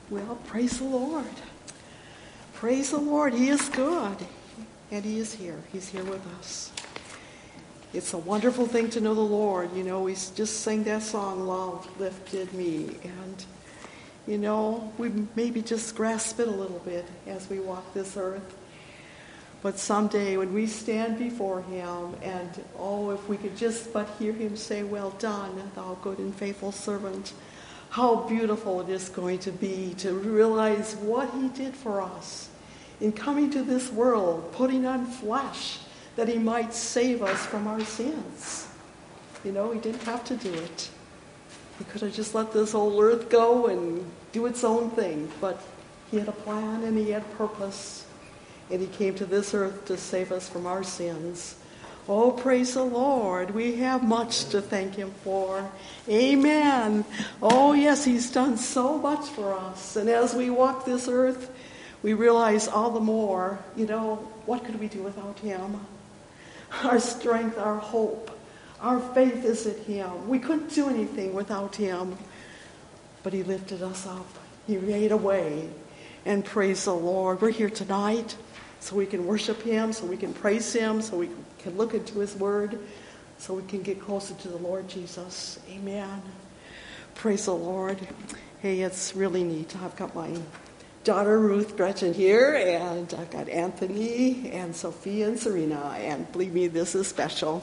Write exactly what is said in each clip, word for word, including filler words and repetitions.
Well, praise the Lord. Praise the Lord. He is good. And he is here. He's here with us. It's a wonderful thing to know the Lord. You know, we just sang that song, Love Lifted Me. And, you know, we maybe just grasp it a little bit as we walk this earth. But someday when we stand before him, and, oh, if we could just but hear him say, well done, thou good and faithful servant, how beautiful it is going to be to realize what he did for us in coming to this world, putting on flesh, that he might save us from our sins. You know, he didn't have to do it. He could have just let this old earth go and do its own thing, but he had a plan and he had purpose. And he came to this earth to save us from our sins. Oh, praise the Lord. We have much to thank him for. Amen. Oh, yes, he's done so much for us. And as we walk this earth, we realize all the more, you know, what could we do without him? Our strength, our hope, our faith is in him. We couldn't do anything without him. But he lifted us up. He made a way. And praise the Lord. We're here tonight so we can worship him, so we can praise him, so we can look into his word, so we can get closer to the Lord Jesus. Amen. Praise the Lord. Hey, it's really neat. I've got my daughter Ruth Gretchen here, and I've got Anthony and Sophia and Serena, and believe me, this is special.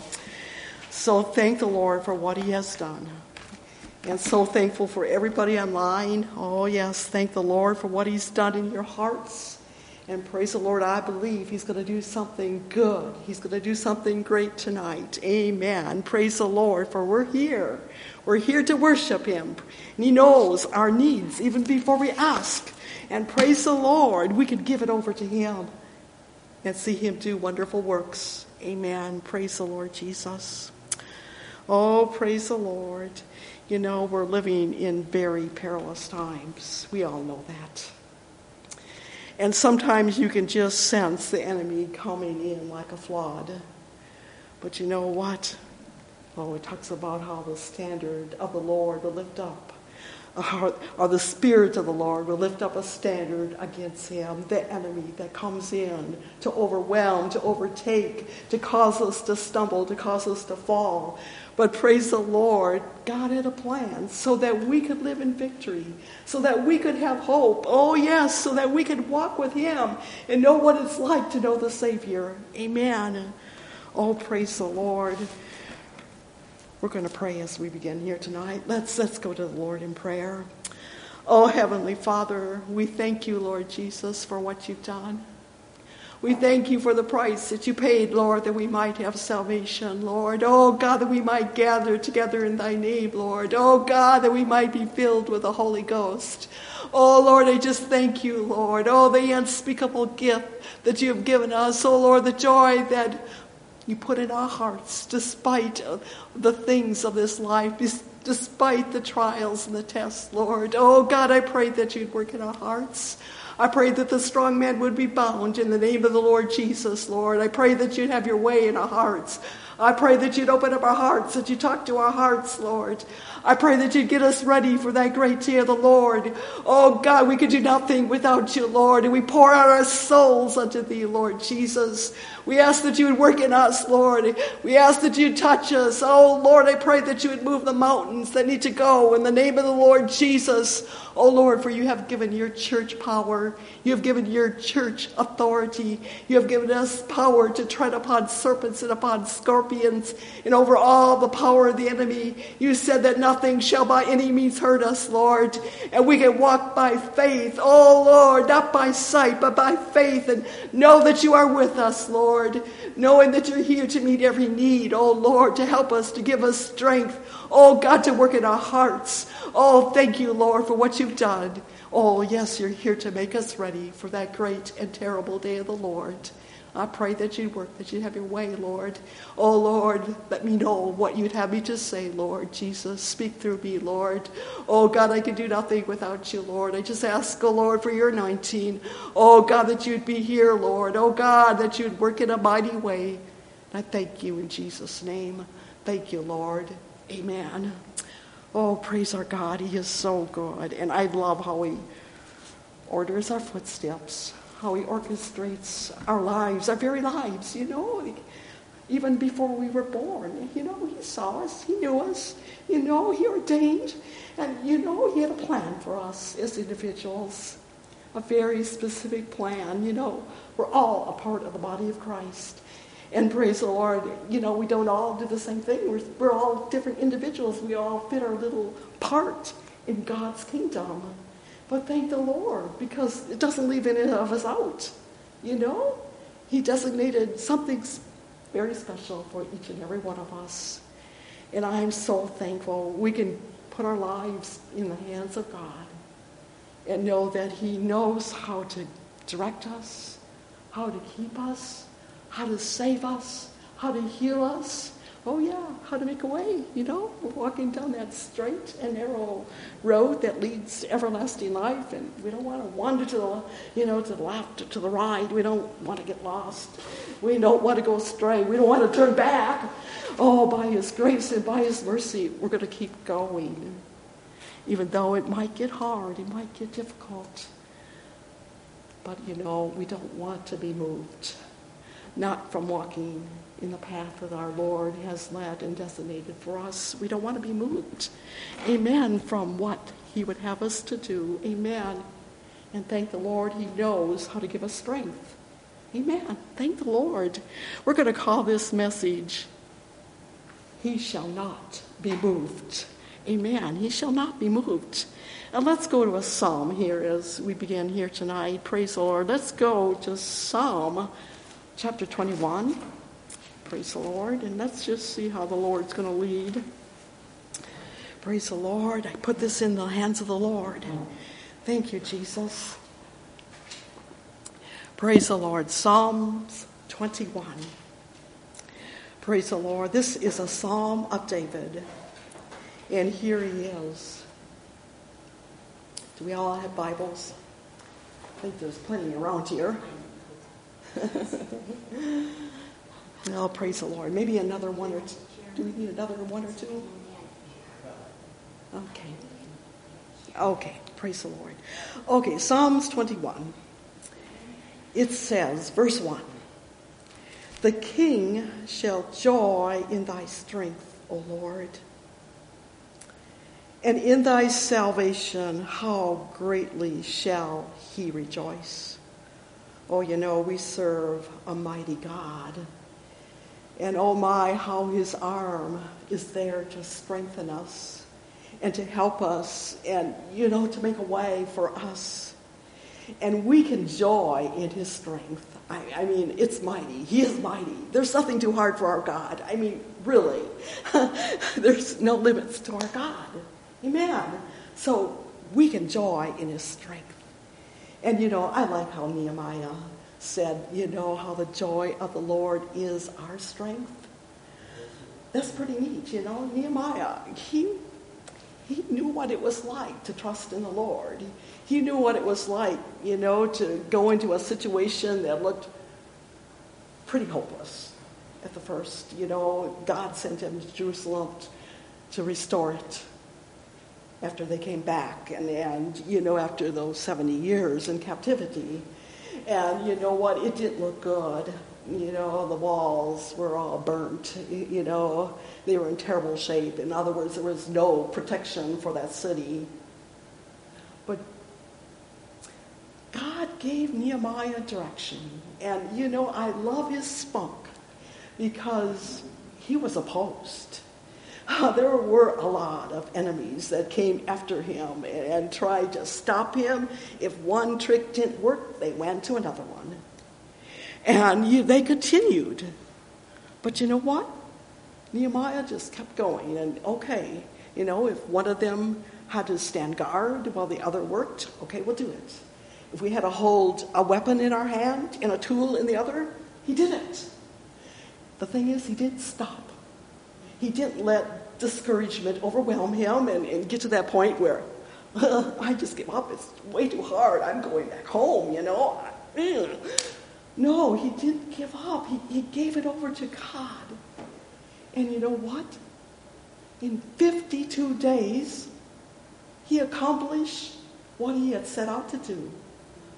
So thank the Lord for what he has done. And so thankful for everybody online. Oh yes, thank the Lord for what he's done in your hearts. And praise the Lord, I believe he's going to do something good. He's going to do something great tonight. Amen. Praise the Lord, for we're here. We're here to worship him. And he knows our needs even before we ask. And praise the Lord, we can give it over to him and see him do wonderful works. Amen. Praise the Lord Jesus. Oh, praise the Lord. You know, we're living in very perilous times. We all know that. And sometimes you can just sense the enemy coming in like a flood. But you know what? Oh, it talks about how the standard of the Lord will lift up. Or, or the Spirit of the Lord will lift up a standard against him, the enemy that comes in to overwhelm, to overtake, to cause us to stumble, to cause us to fall. But praise the Lord, God had a plan so that we could live in victory, so that we could have hope. Oh yes, so that we could walk with him and know what it's like to know the Savior. Amen. Oh, praise the Lord. We're going to pray as we begin here tonight. Let's, let's go to the Lord in prayer. Oh, Heavenly Father, we thank you, Lord Jesus, for what you've done. We thank you for the price that you paid, Lord, that we might have salvation, Lord. Oh, God, that we might gather together in thy name, Lord. Oh, God, that we might be filled with the Holy Ghost. Oh, Lord, I just thank you, Lord. Oh, the unspeakable gift that you have given us. Oh, Lord, the joy that you put in our hearts despite the things of this life, despite the trials and the tests, Lord. Oh, God, I pray that you'd work in our hearts. I pray that the strong man would be bound in the name of the Lord Jesus, Lord. I pray that you'd have your way in our hearts. I pray that you'd open up our hearts, that you talk to our hearts, Lord. I pray that you'd get us ready for that great day of the Lord. Oh, God, we could do nothing without you, Lord. And we pour out our souls unto thee, Lord Jesus. We ask that you would work in us, Lord. We ask that you'd touch us. Oh, Lord, I pray that you would move the mountains that need to go in the name of the Lord Jesus. Oh, Lord, for you have given your church power. You have given your church authority. You have given us power to tread upon serpents and upon scorpions and over all the power of the enemy. You said that nothing shall by any means hurt us, Lord. And we can walk by faith. Oh, Lord, not by sight, but by faith. And know that you are with us, Lord. Knowing that you're here to meet every need. Oh, Lord, to help us, to give us strength. Oh, God, to work in our hearts. Oh, thank you, Lord, for what you've done. Oh, yes, you're here to make us ready for that great and terrible day of the Lord. I pray that you'd work, that you'd have your way, Lord. Oh, Lord, let me know what you'd have me to say, Lord Jesus. Speak through me, Lord. Oh, God, I can do nothing without you, Lord. I just ask, oh, Lord, for your anointing. Oh, God, that you'd be here, Lord. Oh, God, that you'd work in a mighty way. And I thank you in Jesus' name. Thank you, Lord. Amen. Oh, praise our God. He is so good. And I love how he orders our footsteps, how he orchestrates our lives, our very lives, you know. Even before we were born, you know, he saw us, he knew us, you know, he ordained, and, you know, he had a plan for us as individuals, a very specific plan, you know. We're all a part of the body of Christ. And praise the Lord, you know, we don't all do the same thing. We're, we're all different individuals. We all fit our little part in God's kingdom. But thank the Lord, because it doesn't leave any of us out, you know. He designated something very special for each and every one of us. And I'm so thankful we can put our lives in the hands of God and know that he knows how to direct us, how to keep us, how to save us, how to heal us. Oh yeah, how to make a way, you know. We're walking down that straight and narrow road that leads to everlasting life, and we don't want to wander to the, you know, to the left, to the right. We don't want to get lost. We don't want to go astray. We don't want to turn back. Oh, by his grace and by his mercy, we're going to keep going. Even though it might get hard, it might get difficult. But, you know, we don't want to be moved. Not from walking in the path that our Lord has led and designated for us. We don't want to be moved. Amen. From what he would have us to do. Amen. And thank the Lord, he knows how to give us strength. Amen. Thank the Lord. We're going to call this message, He Shall Not Be Moved. Amen. He shall not be moved. And let's go to a psalm here as we begin here tonight. Praise the Lord. Let's go to Psalm chapter twenty-one. Praise the Lord. And let's just see how the Lord's going to lead. Praise the Lord. I put this in the hands of the Lord. Thank you, Jesus. Praise the Lord. Psalms twenty-one. Praise the Lord. This is a psalm of David. And here he is. Do we all have Bibles? I think there's plenty around here. Oh, praise the Lord. Maybe another one or two. Do we need another one or two? Okay. Okay. Praise the Lord. Okay, Psalms twenty-one. It says, verse one, "The king shall joy in thy strength, O Lord, and in thy salvation how greatly shall he rejoice." Oh, you know, we serve a mighty God. And oh my, how his arm is there to strengthen us and to help us and, you know, to make a way for us. And we can joy in his strength. I, I mean, it's mighty. He is mighty. There's nothing too hard for our God. I mean, really. There's no limits to our God. Amen. So we can joy in his strength. And, you know, I like how Nehemiah said, you know, how the joy of the Lord is our strength. That's pretty neat, you know. Nehemiah, he he knew what it was like to trust in the Lord. He, he knew what it was like, you know, to go into a situation that looked pretty hopeless at the first. You know, God sent him to Jerusalem to restore it after they came back and, and, you know, after those seventy years in captivity. And you know what? It didn't look good. You know, the walls were all burnt. You know, they were in terrible shape. In other words, there was no protection for that city. But God gave Nehemiah direction. And, you know, I love his spunk because he was opposed. There were a lot of enemies that came after him and tried to stop him. If one trick didn't work, they went to another one. And you, they continued. But you know what? Nehemiah just kept going. And okay, you know, if one of them had to stand guard while the other worked, okay, we'll do it. If we had to hold a weapon in our hand and a tool in the other, he did it. The thing is, he didn't stop. He didn't let discouragement overwhelm him and, and get to that point where, uh, I just give up. It's way too hard. I'm going back home, you know. No, he didn't give up. He, he gave it over to God. And you know what? In fifty-two days, he accomplished what he had set out to do.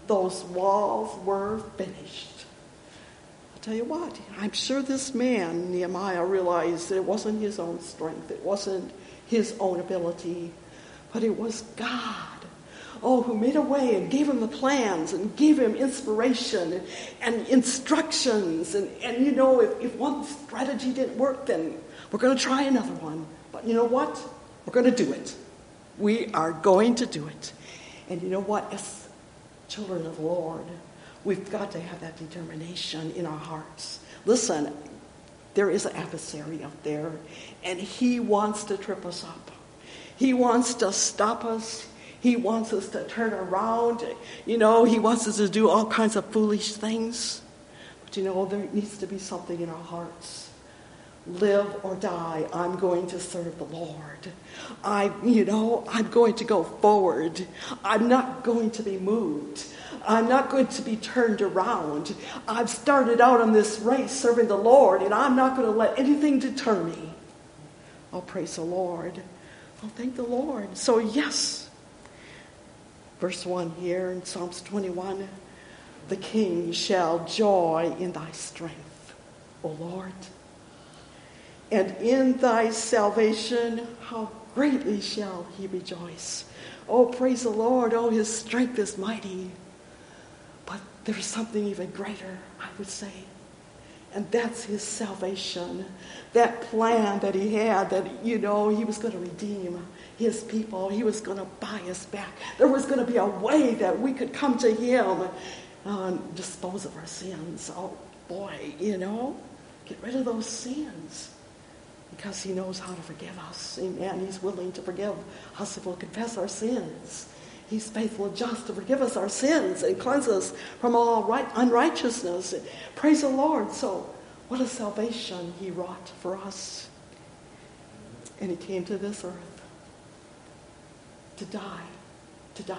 those walls were finished. I'll tell you what, I'm sure this man, Nehemiah, realized that it wasn't his own strength, it wasn't his own ability, but it was God. Oh, who made a way and gave him the plans and gave him inspiration and, and instructions. And, and you know, if, if one strategy didn't work, then we're going to try another one. But you know what? We're going to do it. We are going to do it. And you know what? As children of the Lord, we've got to have that determination in our hearts. Listen, there is an adversary out there, and he wants to trip us up. He wants to stop us. He wants us to turn around. You know, he wants us to do all kinds of foolish things. But you know, there needs to be something in our hearts. Live or die, I'm going to serve the Lord. I, you know, I'm going to go forward. I'm not going to be moved. I'm not going to be turned around. I've started out on this race serving the Lord, and I'm not going to let anything deter me. Oh, praise the Lord. Oh, thank the Lord. So, yes. Verse one here in Psalms twenty-one, the king shall joy in thy strength, O Lord. And in thy salvation, how greatly shall he rejoice. Oh, praise the Lord. Oh, his strength is mighty. But there's something even greater, I would say. And that's his salvation. That plan that he had, that, you know, he was going to redeem his people. He was going to buy us back. There was going to be a way that we could come to him and dispose of our sins. Oh, boy, you know, get rid of those sins. Because he knows how to forgive us. Amen. He's willing to forgive us if we'll confess our sins. He's faithful and just to forgive us our sins and cleanse us from all right, unrighteousness. Praise the Lord. So, what a salvation he wrought for us. And he came to this earth to die, to die.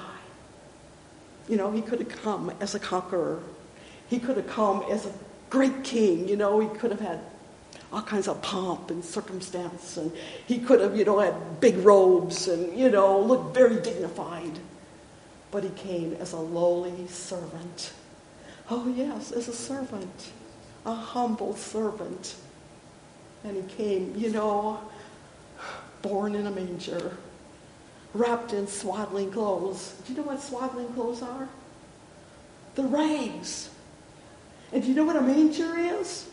You know, he could have come as a conqueror. He could have come as a great king. You know, he could have had all kinds of pomp and circumstance. And he could have, you know, had big robes and, you know, looked very dignified. But he came as a lowly servant. Oh, yes, as a servant. A humble servant. And he came, you know, born in a manger. Wrapped in swaddling clothes. Do you know what swaddling clothes are? The rags. And do you know what a manger is?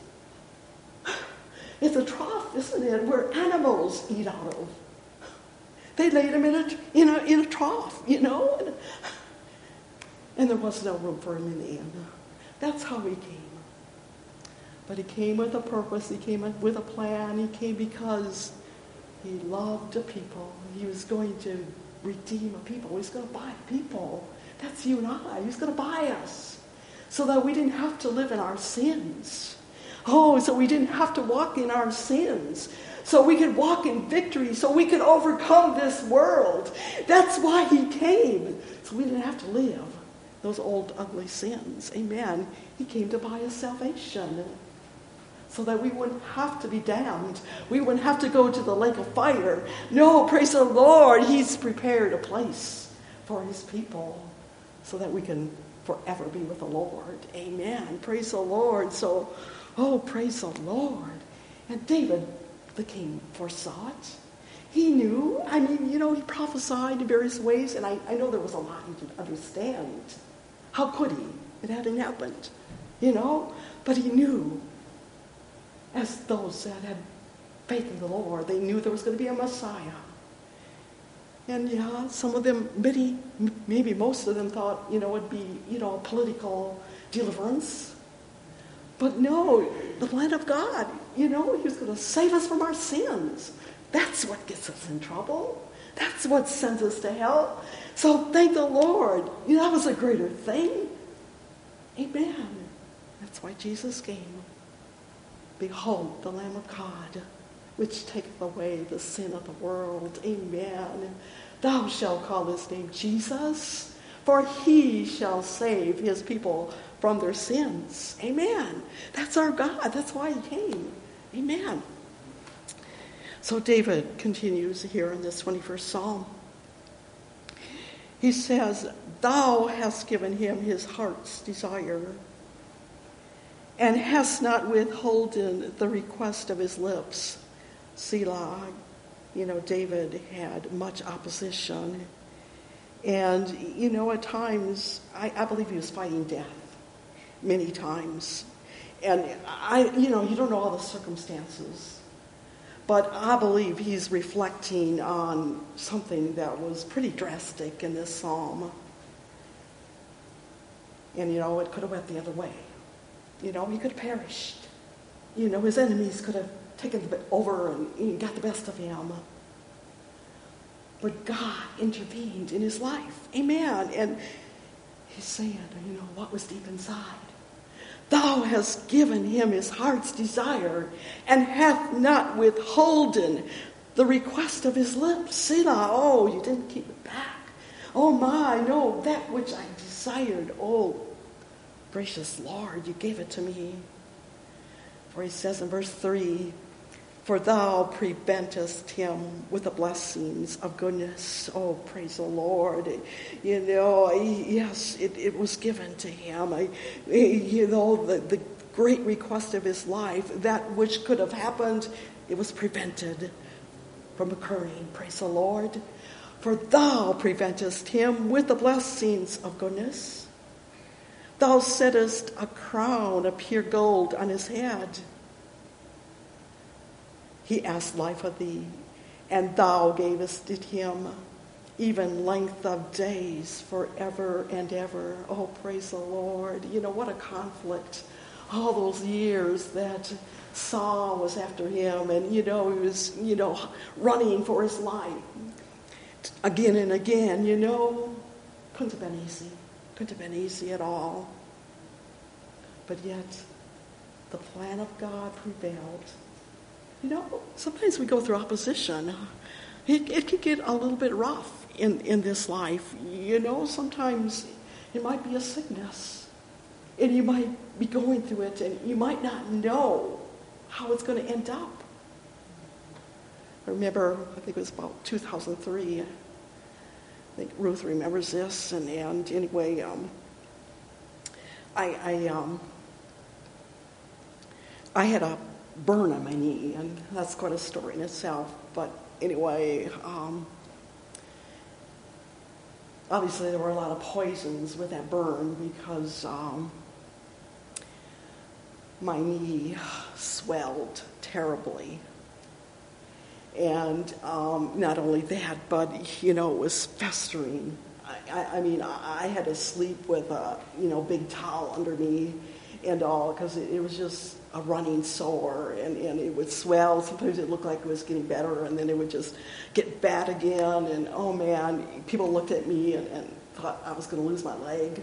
It's a trough, isn't it, where animals eat out of. They laid him in a, in a, in a trough, you know. And, and there was no room for him in the inn. That's how he came. But he came with a purpose. He came with a plan. He came because he loved a people. He was going to redeem a people. He was going to buy people. That's you and I. He was going to buy us so that we didn't have to live in our sins. Oh, so we didn't have to walk in our sins. So we could walk in victory. So we could overcome this world. That's why he came. So we didn't have to live those old, ugly sins. Amen. He came to buy us salvation. So that we wouldn't have to be damned. We wouldn't have to go to the lake of fire. No, praise the Lord. He's prepared a place for his people so that we can forever be with the Lord. Amen. Praise the Lord. So, oh, praise the Lord. And David, the king, foresaw it. He knew. I mean, you know, he prophesied in various ways, and I, I know there was a lot he didn't understand. How could he? It hadn't happened, you know? But he knew, as those that had faith in the Lord, they knew there was going to be a Messiah. And yeah, some of them, many, maybe most of them thought, you know, it'd be, you know, a political deliverance. But no, the plan of God, you know, he was going to save us from our sins. That's what gets us in trouble. That's what sends us to hell. So thank the Lord. You know, that was a greater thing. Amen. That's why Jesus came. Behold, the Lamb of God, which taketh away the sin of the world. Amen. Thou shalt call his name Jesus, for he shall save his people from their sins. Amen. That's our God. That's why he came. Amen. So David continues here in this twenty-first Psalm. He says, thou hast given him his heart's desire, and hast not withholden the request of his lips. Selah. You know, David had much opposition. And, you know, at times, I, I believe he was fighting death many times. And, I, you know, you don't know all the circumstances. But I believe he's reflecting on something that was pretty drastic in this psalm. And, you know, it could have went the other way. You know, he could have perished. You know, his enemies could have taken over and got the best of him. But God intervened in his life. Amen. And he's saying, you know, what was deep inside? Thou hast given him his heart's desire, and hath not withholden the request of his lips. Selah. Oh, you didn't keep it back. Oh my, no, that which I desired. Oh, gracious Lord, you gave it to me. For he says in verse three, for thou preventest him with the blessings of goodness. Oh, praise the Lord. You know, yes, it, it was given to him. I, you know, the, the great request of his life, that which could have happened, it was prevented from occurring. Praise the Lord. For thou preventest him with the blessings of goodness. Thou settest a crown of pure gold on his head. He asked life of thee, and thou gavest it him, even length of days forever and ever. Oh, praise the Lord. You know, what a conflict. All those years that Saul was after him, and, you know, he was, you know, running for his life. Again and again, you know, couldn't have been easy. Couldn't have been easy at all. But yet, the plan of God prevailed. You know, sometimes we go through opposition. It, it can get a little bit rough in, in this life. You know, sometimes it might be a sickness. And you might be going through it, and you might not know how it's going to end up. I remember, I think it was about two thousand three. I think Ruth remembers this. And, and anyway, um, I, I, um, I had a burn on my knee, and that's quite a story in itself. But anyway, um, obviously there were a lot of poisons with that burn, because um, my knee swelled terribly. And um, not only that, but, you know, it was festering. I, I, I mean, I, I had to sleep with a, you know, big towel under me and all, because it, it was just a running sore, and, and it would swell. Sometimes it looked like it was getting better, and then it would just get bad again. And, oh, man, people looked at me and, and thought I was going to lose my leg.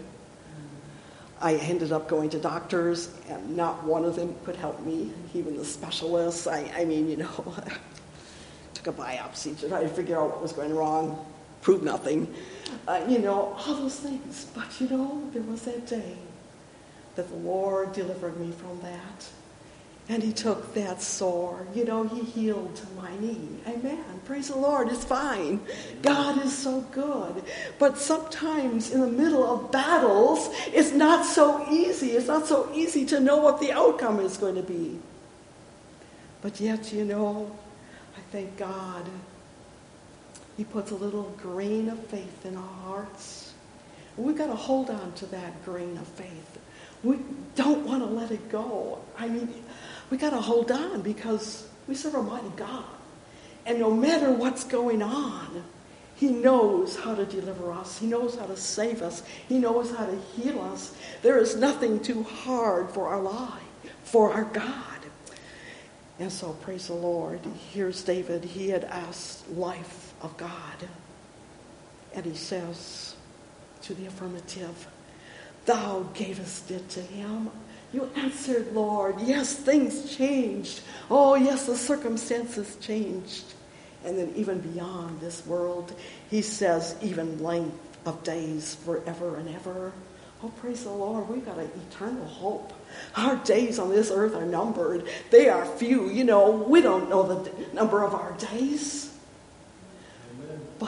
I ended up going to doctors, and not one of them could help me, even the specialists. I, I mean, you know, took a biopsy to try to figure out what was going wrong, proved nothing. Uh, you know, all those things. But, you know, there was that day that the Lord delivered me from that. And he took that sore. You know, he healed my knee. Amen. Praise the Lord. It's fine. God is so good. But sometimes in the middle of battles, it's not so easy. It's not so easy to know what the outcome is going to be. But yet, you know, I thank God. He puts a little grain of faith in our hearts. And we've got to hold on to that grain of faith. We don't want to let it go. I mean, we got to hold on, because we serve a mighty God. And no matter what's going on, he knows how to deliver us. He knows how to save us. He knows how to heal us. There is nothing too hard for our life, for our God. And so, praise the Lord. Here's David. He had asked life of God. And he says to the affirmative, thou gavest it to him. You answered, Lord. Yes, things changed. Oh, yes, the circumstances changed. And then even beyond this world, he says, even length of days forever and ever. Oh, praise the Lord. We've got an eternal hope. Our days on this earth are numbered. They are few. You know, we don't know the number of our days. Amen. But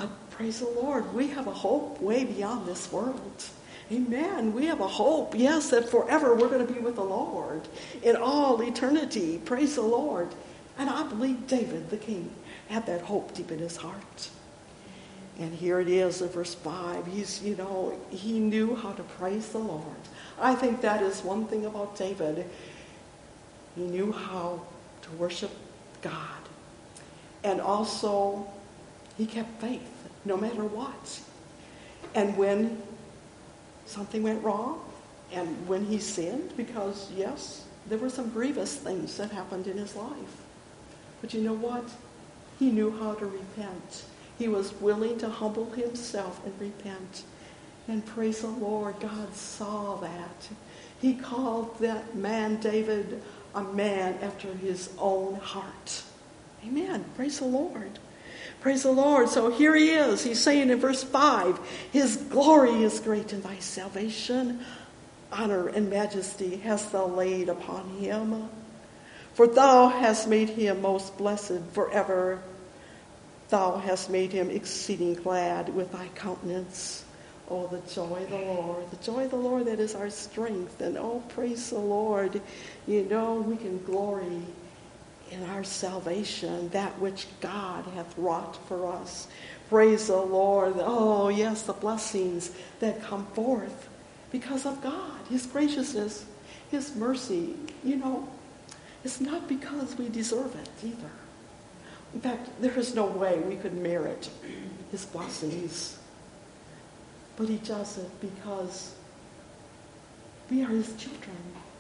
Praise the Lord. We have a hope way beyond this world. Amen. We have a hope, yes, that forever we're going to be with the Lord in all eternity. Praise the Lord. And I believe David, the king, had that hope deep in his heart. And here it is in verse five. He's, you know, he knew how to praise the Lord. I think that is one thing about David. He knew how to worship God. And also, he kept faith no matter what. And when something went wrong, and when he sinned, because yes, there were some grievous things that happened in his life. But you know what? He knew how to repent. He was willing to humble himself and repent. And praise the Lord, God saw that. He called that man David a man after his own heart. Amen. Praise the Lord. Praise the Lord. So here he is. He's saying in verse five, his glory is great in thy salvation. Honor and majesty hast thou laid upon him. For thou hast made him most blessed forever. Thou hast made him exceeding glad with thy countenance. Oh, the joy of the Lord. The joy of the Lord, that is our strength. And oh, praise the Lord. You know, we can glory in our salvation, that which God hath wrought for us. Praise the Lord. Oh, yes, the blessings that come forth because of God, his graciousness, his mercy. You know, it's not because we deserve it either. In fact, there is no way we could merit his blessings. But he does it because we are his children.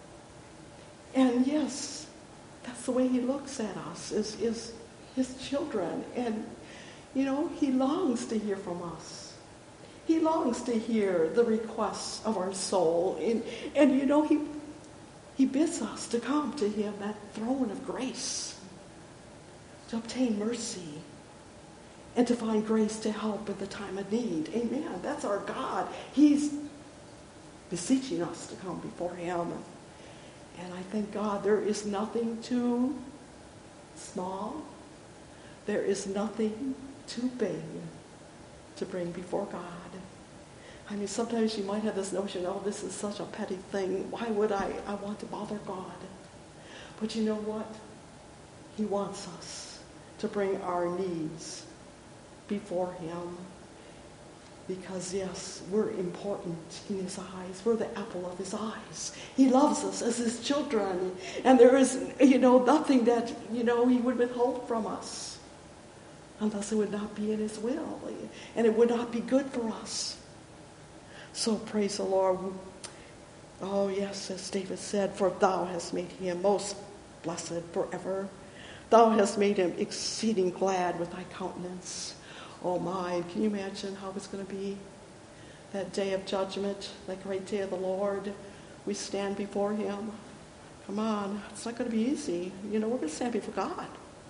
And yes, that's the way he looks at us, is, is his children. And, you know, he longs to hear from us. He longs to hear the requests of our soul. And, and you know, he, he bids us to come to him, that throne of grace, to obtain mercy, and to find grace to help in the time of need. Amen. That's our God. He's beseeching us to come before him. And I thank God there is nothing too small. There is nothing too big to bring before God. I mean, sometimes you might have this notion, oh, this is such a petty thing. Why would I, I want to bother God? But you know what? He wants us to bring our needs before him. Because, yes, we're important in his eyes. We're the apple of his eyes. He loves us as his children. And there is, you know, nothing that, you know, he would withhold from us unless it would not be in his will. And it would not be good for us. So praise the Lord. Oh, yes, as David said, for thou hast made him most blessed forever. Thou hast made him exceeding glad with thy countenance. Oh my, can you imagine how it's going to be that day of judgment, that great day of the Lord? We stand before him. Come on, it's not going to be easy. You know, we're going to stand before God.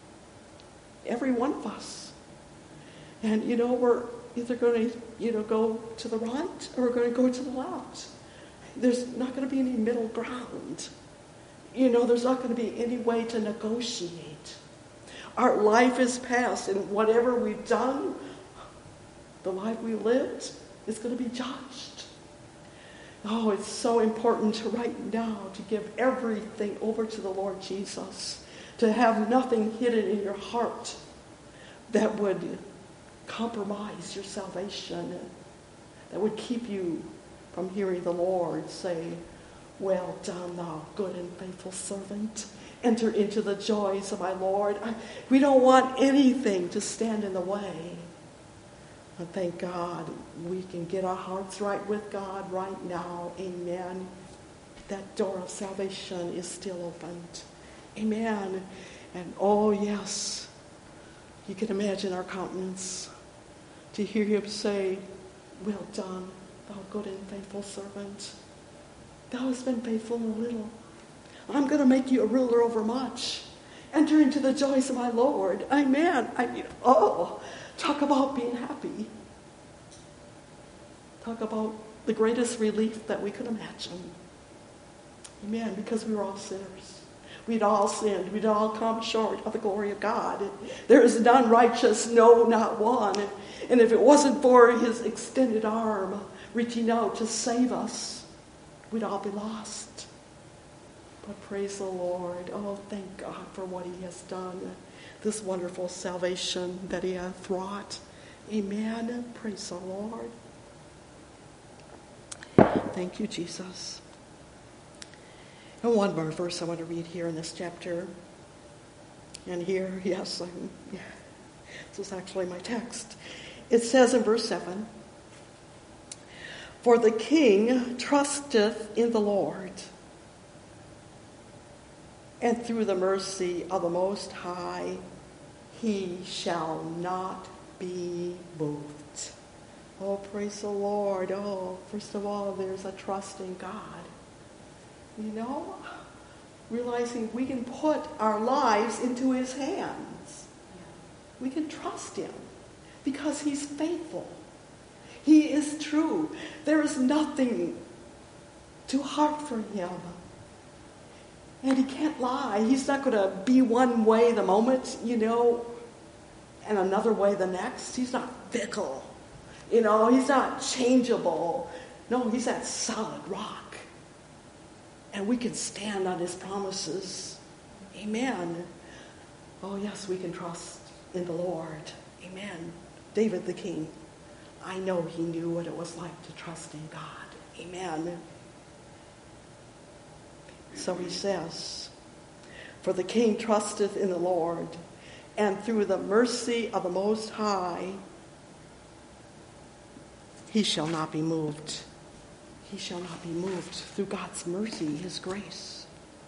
Every one of us. And, you know, we're either going to, you know, go to the right or we're going to go to the left. There's not going to be any middle ground. You know, there's not going to be any way to negotiate. Our life is past, and whatever we've done, the life we lived, is going to be judged. Oh, it's so important to right now to give everything over to the Lord Jesus, to have nothing hidden in your heart that would compromise your salvation, that would keep you from hearing the Lord say, well done, thou good and faithful servant. Enter into the joys of my Lord. I, we don't want anything to stand in the way. And thank God we can get our hearts right with God right now. Amen. That door of salvation is still opened. Amen. And oh yes, you can imagine our countenance to hear him say, well done, thou good and faithful servant. Thou hast been faithful in a little. I'm going to make you a ruler over much. Enter into the joys of my Lord. Amen. I mean, oh, talk about being happy. Talk about the greatest relief that we could imagine. Amen. Because we were all sinners. We'd all sinned. We'd all come short of the glory of God. There is none righteous, no, not one. And if it wasn't for his extended arm reaching out to save us, we'd all be lost. But praise the Lord. Oh, thank God for what he has done. This wonderful salvation that he hath wrought. Amen. Praise the Lord. Thank you, Jesus. And one more verse I want to read here in this chapter. And here, yes, I'm, yeah, this is actually my text. It says in verse seven, "For the king trusteth in the Lord, and through the mercy of the Most High, he shall not be moved." Oh, praise the Lord. Oh, first of all, there's a trust in God. You know, realizing we can put our lives into his hands. We can trust him because he's faithful. He is true. There is nothing too hard for him. And he can't lie. He's not going to be one way the moment, you know, and another way the next. He's not fickle. You know, he's not changeable. No, he's that solid rock. And we can stand on his promises. Amen. Oh, yes, we can trust in the Lord. Amen. David the king, I know he knew what it was like to trust in God. Amen. So he says, "For the king trusteth in the Lord, and through the mercy of the Most High, he shall not be moved." He shall not be moved through God's mercy, his grace.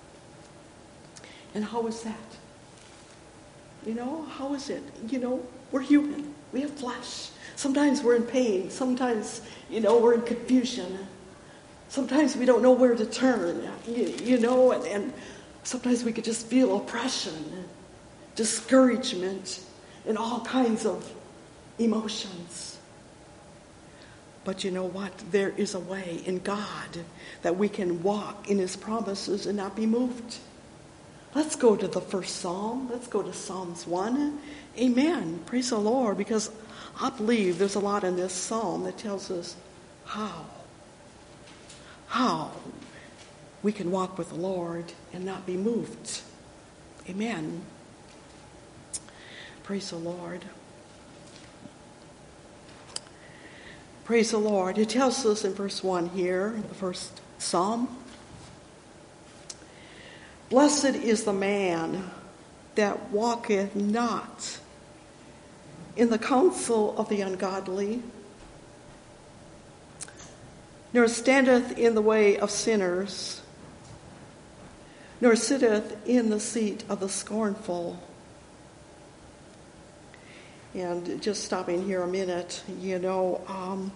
And how is that? You know, how is it? You know, we're human. We have flesh. Sometimes we're in pain. Sometimes, you know, we're in confusion. Sometimes we don't know where to turn, you, you know, and, and sometimes we could just feel oppression, discouragement, and all kinds of emotions. But you know what? There is a way in God that we can walk in his promises and not be moved. Let's go to the first Psalm. Let's go to Psalms one. Amen. Praise the Lord, because I believe there's a lot in this psalm that tells us how. How we can walk with the Lord and not be moved. Amen. Praise the Lord. Praise the Lord. It tells us in verse one here, the first psalm, "Blessed is the man that walketh not in the counsel of the ungodly, nor standeth in the way of sinners, nor sitteth in the seat of the scornful." And just stopping here a minute, you know, um,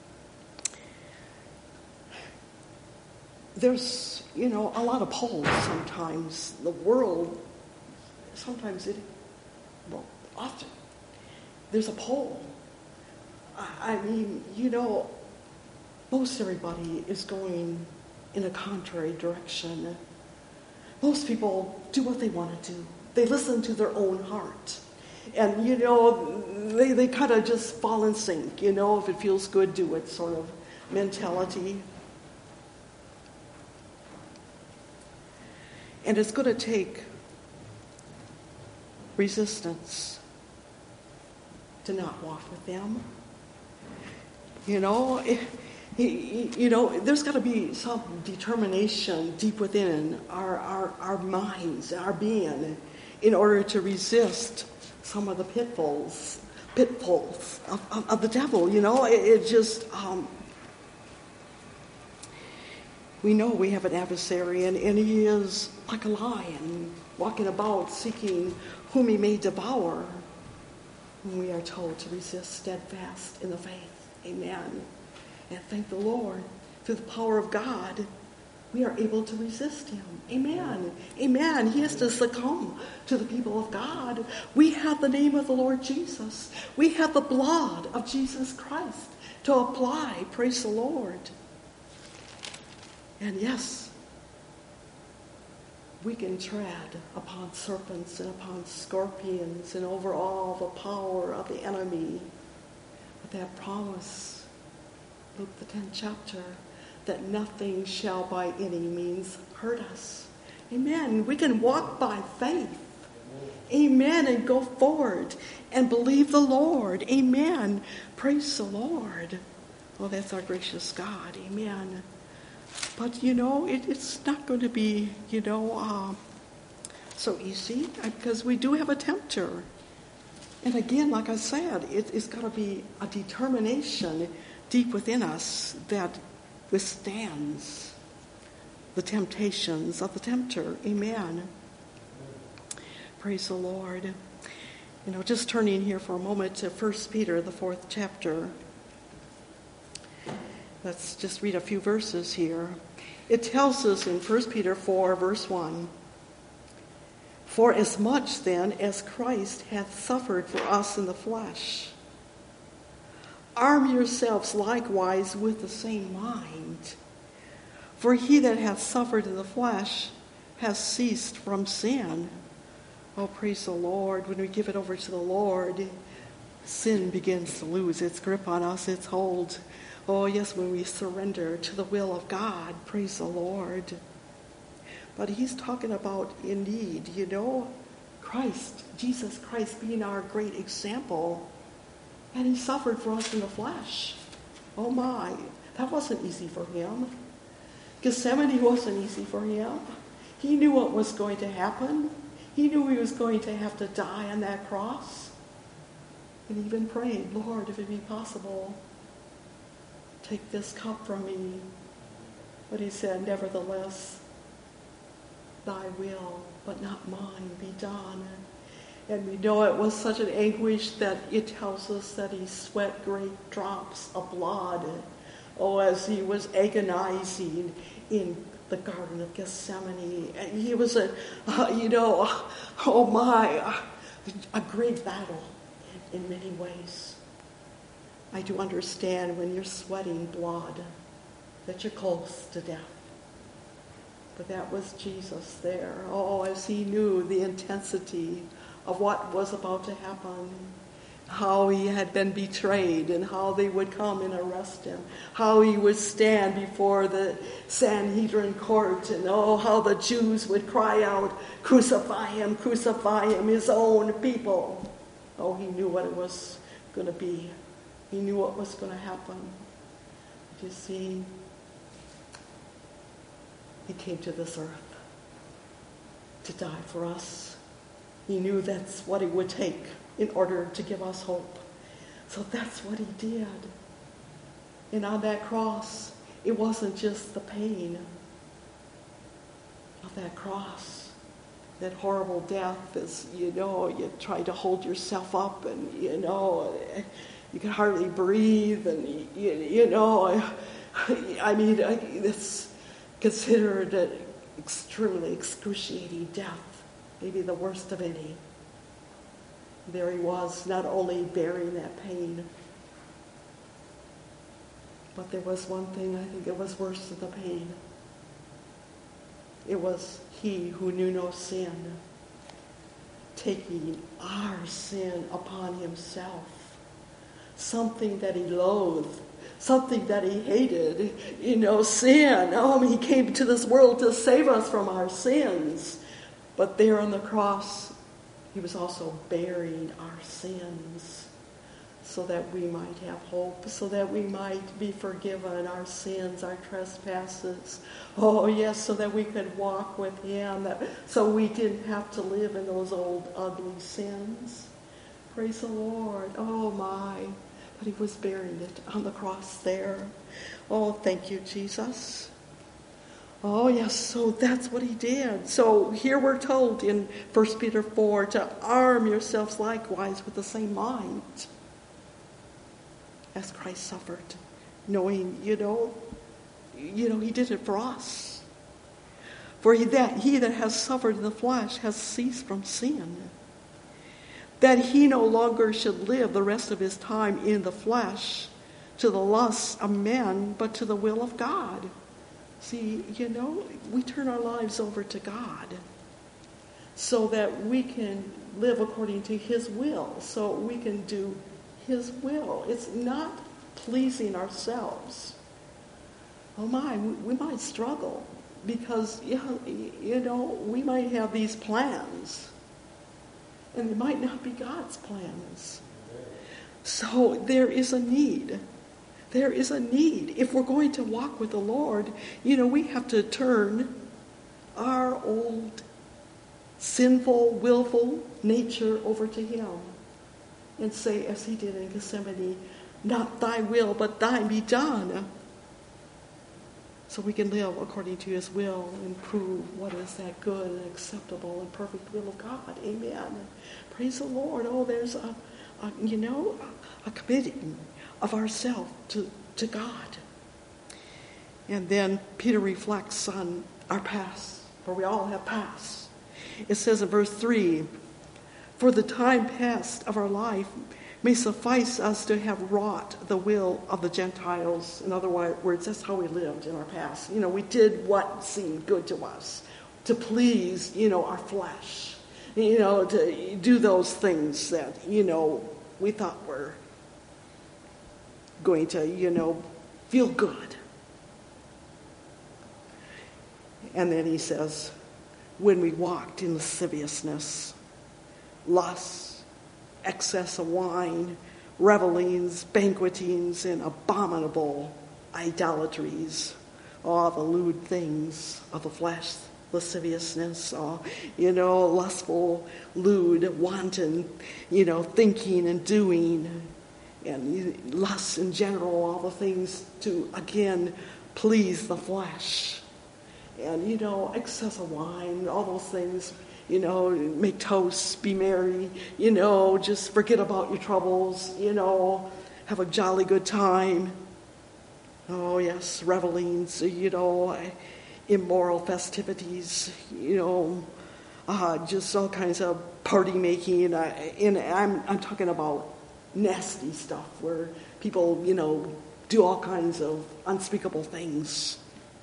there's, you know, a lot of polls sometimes. The world, sometimes it, well, often, there's a poll. I, I mean, you know, most everybody is going in a contrary direction. Most people do what they want to do. They listen to their own heart. And, you know, they, they kind of just fall in sync, you know, if it feels good, do it sort of mentality. And it's going to take resistance to not walk with them. You know, it, you know, there's got to be some determination deep within our, our, our minds, our being, in order to resist some of the pitfalls, pitfalls of, of, of the devil. You know, it, it just, um, we know we have an adversary, and, and he is like a lion, walking about seeking whom he may devour. And we are told to resist steadfast in the faith. Amen. And thank the Lord, through the power of God, we are able to resist him. Amen. Amen. He has to succumb to the people of God. We have the name of the Lord Jesus. We have the blood of Jesus Christ to apply. Praise the Lord. And yes, we can tread upon serpents and upon scorpions and over all the power of the enemy. But that promise, Luke the tenth chapter, that nothing shall by any means hurt us. Amen. We can walk by faith. Amen. And go forward and believe the Lord. Amen. Praise the Lord. Oh, that's our gracious God. Amen. But, you know, it, it's not going to be, you know, uh, so easy because we do have a tempter. And again, like I said, it, it's got to be a determination deep within us that withstands the temptations of the tempter. Amen. Praise the Lord. You know, just turning here for a moment to First Peter, the fourth chapter. Let's just read a few verses here. It tells us in First Peter four, verse one, "For as much then as Christ hath suffered for us in the flesh, arm yourselves likewise with the same mind. For he that hath suffered in the flesh has ceased from sin." Oh, praise the Lord. When we give it over to the Lord, sin begins to lose its grip on us, its hold. Oh, yes, when we surrender to the will of God, praise the Lord. But he's talking about, indeed, you know, Christ, Jesus Christ being our great example. And he suffered for us in the flesh. Oh, my. That wasn't easy for him. Gethsemane wasn't easy for him. He knew what was going to happen. He knew he was going to have to die on that cross. And he even prayed, "Lord, if it be possible, take this cup from me." But he said, "Nevertheless, thy will, but not mine, be done." And we know it was such an anguish that it tells us that he sweat great drops of blood. Oh, as he was agonizing in the Garden of Gethsemane. And he was a, uh, you know, oh my, uh, a great battle in many ways. I do understand when you're sweating blood that you're close to death. But that was Jesus there. Oh, as he knew the intensity of what was about to happen, how he had been betrayed and how they would come and arrest him, how he would stand before the Sanhedrin court, and oh, how the Jews would cry out, "Crucify him, crucify him," his own people. Oh, he knew what it was going to be. He knew what was going to happen. But you see, he came to this earth to die for us. He knew that's what it would take in order to give us hope. So that's what he did. And on that cross, it wasn't just the pain of that cross, that horrible death, as you know, you try to hold yourself up and, you know, you can hardly breathe, and, you, you know, I mean, it's considered an extremely excruciating death, maybe the worst of any. There he was, not only bearing that pain, but there was one thing I think that was worse than the pain. It was he who knew no sin, taking our sin upon himself, something that he loathed, something that he hated, you know, sin. Oh, he came to this world to save us from our sins. But there on the cross, he was also bearing our sins so that we might have hope, so that we might be forgiven our sins, our trespasses. Oh, yes, so that we could walk with him, that, so we didn't have to live in those old ugly sins. Praise the Lord. Oh, my. But he was bearing it on the cross there. Oh, thank you, Jesus. Oh, yes, so that's what he did. So here we're told in First Peter four to arm yourselves likewise with the same mind as Christ suffered, knowing, you know, you know, he did it for us. For he that, he that has suffered in the flesh has ceased from sin, that he no longer should live the rest of his time in the flesh to the lusts of men, but to the will of God. See, you know, we turn our lives over to God. so that we can live according to his will, so we can do his will. It's not pleasing ourselves. Oh my, we, we might struggle because, you know, we might have these plans, and they might not be God's plans. So there is a need. There is a need. If we're going to walk with the Lord, you know, we have to turn our old sinful, willful nature over to him and say, as he did in Gethsemane, not thy will, but thine be done. So we can live according to his will and prove what is that good and acceptable and perfect will of God. Amen. Praise the Lord. Oh, there's a, a you know, a committing of ourselves to, to God. And then Peter reflects on our past, for we all have past. It says in verse three, for the time past of our life may suffice us to have wrought the will of the Gentiles. In other words, that's how we lived in our past. You know, we did what seemed good to us, to please, you know, our flesh. You know, to do those things that, you know, we thought were going to, you know, feel good. And then he says, when we walked in lasciviousness, lust, excess of wine, revelings, banquetings, and abominable idolatries, all the lewd things of the flesh, lasciviousness, all, you know, lustful, lewd, wanton, you know, thinking and doing, and lust in general, all the things to, again, please the flesh. And, you know, excess of wine, all those things, you know, make toasts, be merry, you know, just forget about your troubles, you know, have a jolly good time. Oh, yes, revelings, you know, immoral festivities, you know, uh, just all kinds of party making. Uh, and I'm, I'm talking about nasty stuff where people, you know, do all kinds of unspeakable things.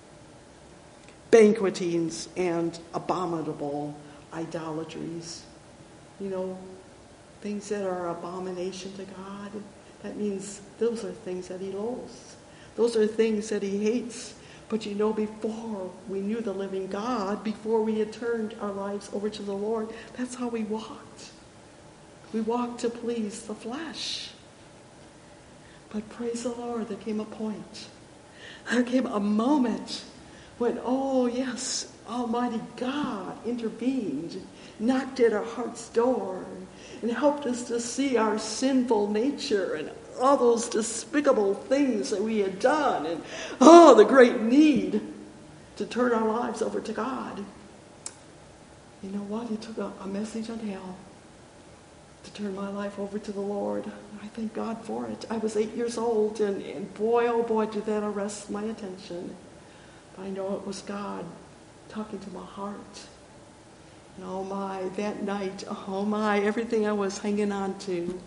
Banquetings and abominable idolatries. You know, things that are abomination to God. That means those are things that he loathes. Those are things that he hates. But you know, before we knew the living God, before we had turned our lives over to the Lord, that's how we walked. We walked to please the flesh. But praise the Lord, there came a point. There came a moment when, oh yes, Almighty God intervened, knocked at our heart's door, and helped us to see our sinful nature and all those despicable things that we had done, and oh, the great need to turn our lives over to God. You know what? He took a, a message on hell to turn my life over to the Lord. I thank God for it. I was eight years old, and, and boy, oh boy, did that arrest my attention. But I know it was God talking to my heart. And oh my, that night, oh my, everything I was hanging on to,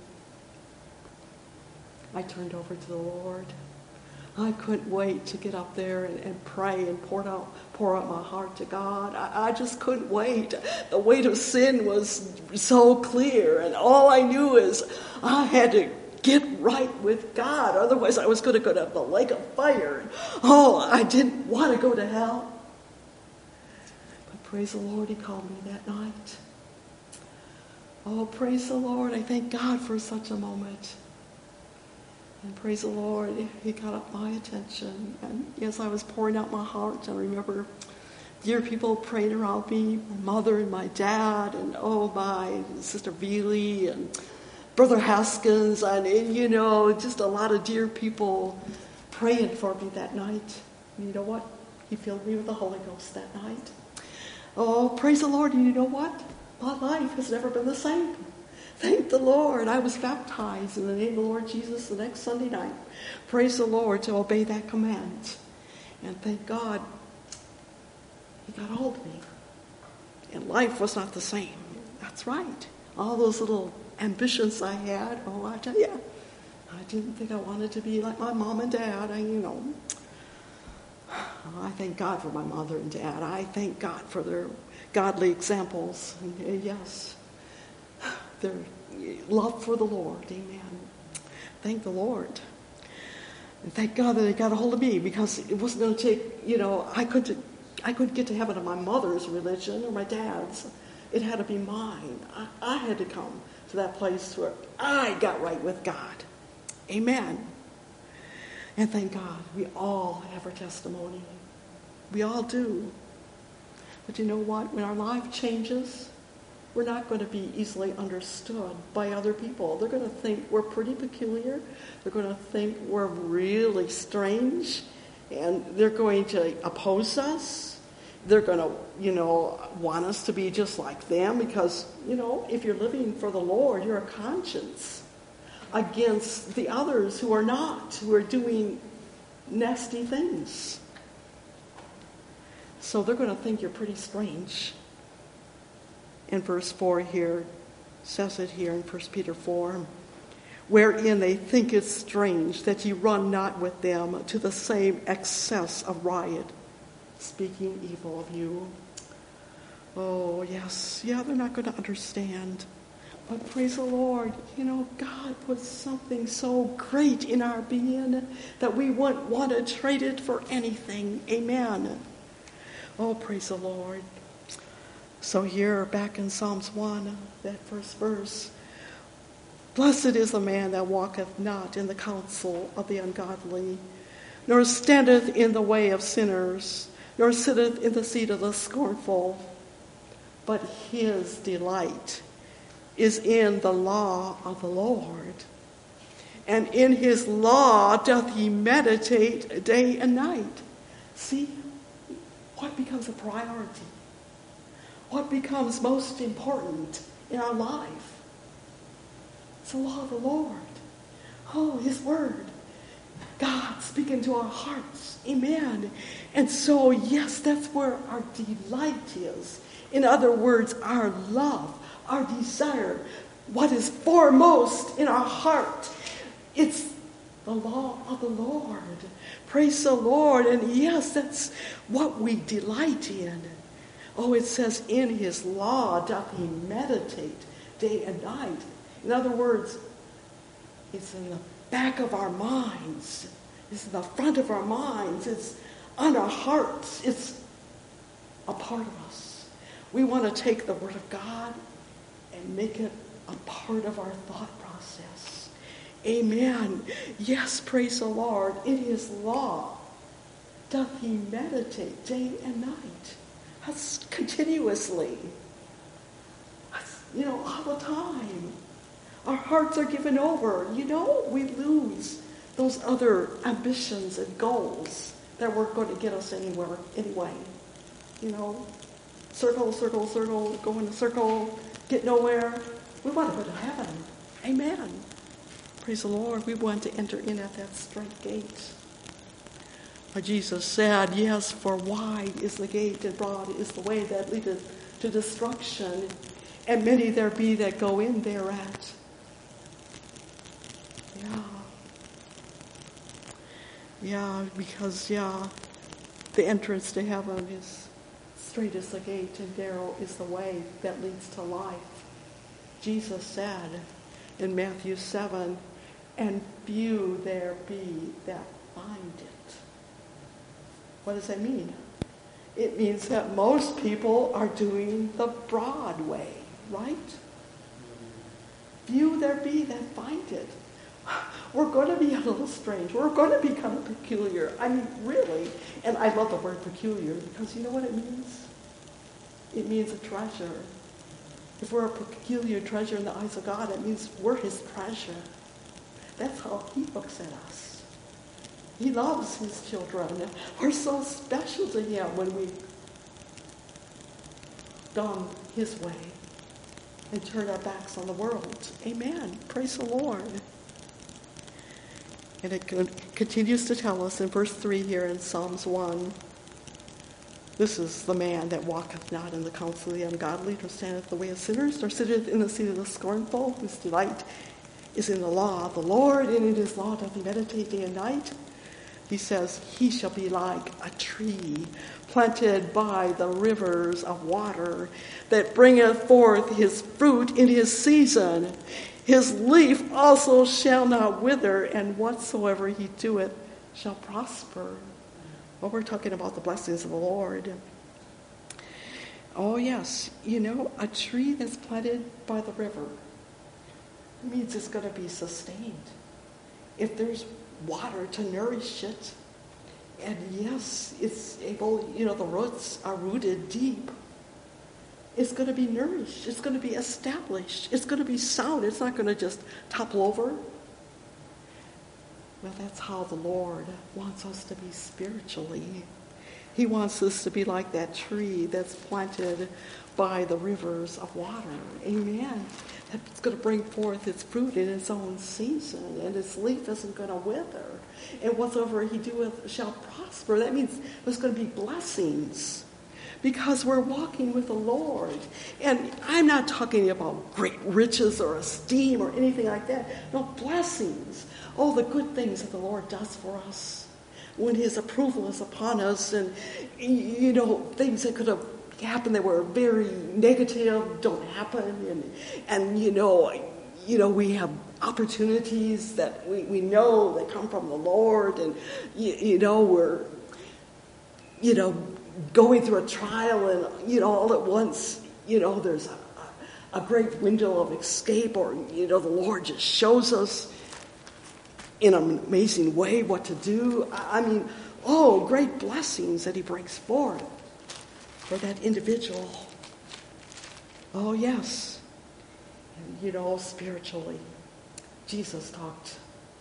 I turned over to the Lord. I couldn't wait to get up there and, and pray and pour out, pour out my heart to God. I, I just couldn't wait. The weight of sin was so clear, and all I knew is I had to get right with God. Otherwise, I was going to go to the lake of fire. Oh, I didn't want to go to hell. But praise the Lord, he called me that night. Oh, praise the Lord. I thank God for such a moment. And praise the Lord, he got up my attention. And as I was pouring out my heart, I remember dear people praying around me, my mother and my dad, and oh my, Sister Veely, and Brother Haskins, and, and you know, just a lot of dear people praying for me that night. And you know what? He filled me with the Holy Ghost that night. Oh, praise the Lord. And you know what? My life has never been the same. Thank the Lord. I was baptized in the name of the Lord Jesus the next Sunday night. Praise the Lord to obey that command. And thank God he got hold of me. And life was not the same. That's right. All those little ambitions I had, oh, I tell you, I didn't think I wanted to be like my mom and dad. I, you know, I thank God for my mother and dad. I thank God for their godly examples. And yes, their love for the Lord. Amen. Thank the Lord. And thank God that they got a hold of me, because it wasn't going to take, you know, I couldn't, I couldn't get to heaven of my mother's religion or my dad's. It had to be mine. I, I had to come to that place where I got right with God. Amen. And thank God, we all have our testimony. We all do. But you know what? When our life changes, we're not going to be easily understood by other people. They're going to think we're pretty peculiar. They're going to think we're really strange. And they're going to oppose us. They're going to, you know, want us to be just like them, because, you know, if you're living for the Lord, you're a conscience against the others who are not, who are doing nasty things. So they're going to think you're pretty strange. In verse four here, says it here in First Peter four, wherein they think it strange that ye run not with them to the same excess of riot, speaking evil of you. Oh, yes. Yeah, they're not going to understand. But praise the Lord, you know, God put something so great in our being that we wouldn't want to trade it for anything. Amen. Oh, praise the Lord. So here, back in Psalms one, that first verse, blessed is the man that walketh not in the counsel of the ungodly, nor standeth in the way of sinners, nor sitteth in the seat of the scornful, but his delight is in the law of the Lord, and in his law doth he meditate day and night. See, what becomes a priority? What becomes most important in our life? It's the law of the Lord. Oh, his word. God speaking to our hearts. Amen. And so, yes, that's where our delight is. In other words, our love, our desire, what is foremost in our heart. It's the law of the Lord. Praise the Lord. And yes, that's what we delight in. Oh, it says, in his law doth he meditate day and night. In other words, it's in the back of our minds. It's in the front of our minds. It's on our hearts. It's a part of us. We want to take the Word of God and make it a part of our thought process. Amen. Yes, praise the Lord. In his law doth he meditate day and night. That's continuously. That's, you know, all the time. Our hearts are given over. You know, we lose those other ambitions and goals that weren't going to get us anywhere anyway. You know, circle, circle, circle, go in a circle, get nowhere. We want to go to heaven. Amen. Praise the Lord. We want to enter in at that straight gate. But Jesus said, yes, for wide is the gate and broad is the way that leadeth to destruction, and many there be that go in thereat. Yeah. Yeah, because, yeah, the entrance to heaven is straight is the gate and narrow is the way that leads to life. Jesus said in Matthew seven, and few there be that find it. What does that mean? It means that most people are doing the broad way, right? Few there be that find it. We're going to be a little strange. We're going to be kind of peculiar. I mean, really. And I love the word peculiar, because you know what it means? It means a treasure. If we're a peculiar treasure in the eyes of God, it means we're his treasure. That's how he looks at us. He loves his children. We're so special to him when we've gone his way and turned our backs on the world. Amen. Praise the Lord. And it continues to tell us in verse three here in Psalms one, this is the man that walketh not in the counsel of the ungodly, nor standeth the way of sinners, nor sitteth in the seat of the scornful, whose delight is in the law of the Lord, and in his law doth he meditate day and night. He says, he shall be like a tree planted by the rivers of water that bringeth forth his fruit in his season. His leaf also shall not wither, and whatsoever he doeth shall prosper. Well, we're talking about the blessings of the Lord. Oh, yes, you know, a tree that's planted by the river means it's going to be sustained. If there's water to nourish it, and yes, it's able, you know, the roots are rooted deep, it's going to be nourished. It's going to be established. It's going to be sound. It's not going to just topple over. Well, that's how the Lord wants us to be spiritually. He wants us to be like that tree that's planted by the rivers of water. Amen. It's going to bring forth its fruit in its own season, and its leaf isn't going to wither. And whatsoever he doeth shall prosper. That means there's going to be blessings, because we're walking with the Lord. And I'm not talking about great riches or esteem or anything like that. No, blessings. Oh, the good things that the Lord does for us when his approval is upon us. And, you know, things that could have happened that were very negative don't happen. And, and you know, you know, we have opportunities that we, we know that come from the Lord. And, you, you know, we're, you know, going through a trial, and, you know, all at once, you know, there's a, a great window of escape, or, you know, the Lord just shows us in an amazing way what to do. I mean, oh, great blessings that he brings forth for that individual. Oh, yes. And, you know, spiritually, Jesus talked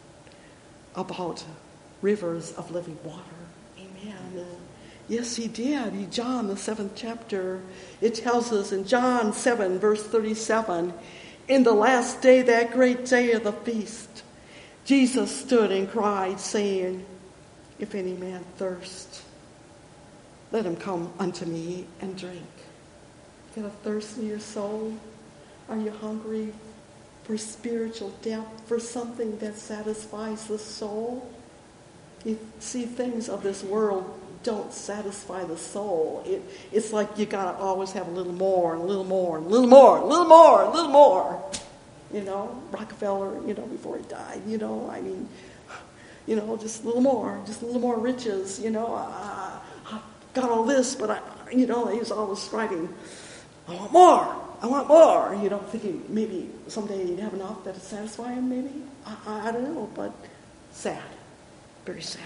about rivers of living water. Amen. Yes, he did. He, John, the seventh chapter, it tells us in John seven, verse thirty-seven, in the last day, that great day of the feast, Jesus stood and cried, saying, if any man thirst, let him come unto me and drink. You got a thirst in your soul? Are you hungry for spiritual depth, for something that satisfies the soul? You see, things of this world don't satisfy the soul. It, it's like you got to always have a little more, and a little more, and a little more, a little more, a little more. You know, Rockefeller, you know, before he died, you know, I mean, you know, just a little more, just a little more riches, you know. I, I got all this, but, I, you know, he was always striving, I want more, I want more, you know, thinking maybe someday he'd have enough that would satisfy him, maybe. I, I, I don't know, but sad, very sad.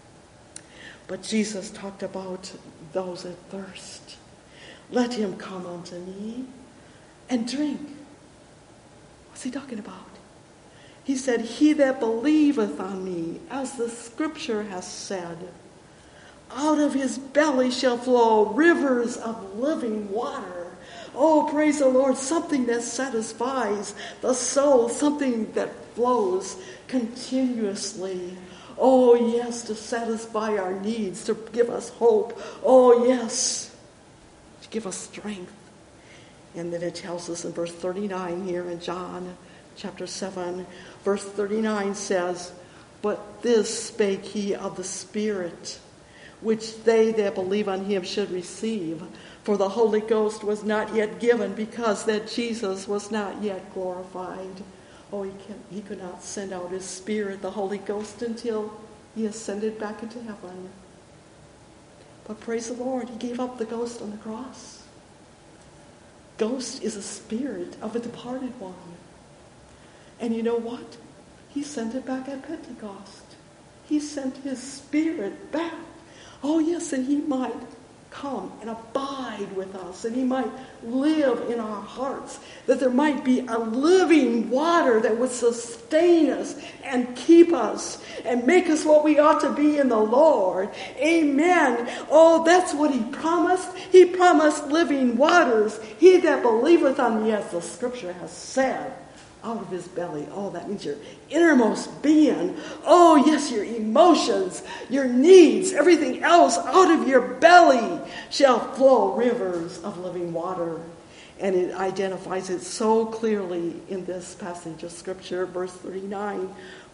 But Jesus talked about those that thirst. Let him come unto me and drink. What's he talking about? He said, he that believeth on me, as the scripture has said, out of his belly shall flow rivers of living water. Oh, praise the Lord, something that satisfies the soul, something that flows continuously. Oh, yes, to satisfy our needs, to give us hope. Oh, yes, to give us strength. And then it tells us in verse thirty-nine here in John chapter seven, verse thirty-nine says, but this spake he of the Spirit, which they that believe on him should receive. For the Holy Ghost was not yet given, because that Jesus was not yet glorified. Oh, he, can, he could not send out his Spirit, the Holy Ghost, until he ascended back into heaven. But praise the Lord, he gave up the ghost on the cross. Ghost is a spirit of a departed one. And you know what? He sent it back at Pentecost. He sent his Spirit back. Oh, yes, and he might come and abide with us, and he might live in our hearts, that there might be a living water that would sustain us and keep us and make us what we ought to be in the Lord. Amen. Oh, that's what he promised. He promised living waters. He that believeth on me, as the scripture has said, out of his belly. Oh, that means your innermost being. Oh, yes, your emotions, your needs, everything else out of your belly shall flow rivers of living water. And it identifies it so clearly in this passage of Scripture, verse thirty-nine.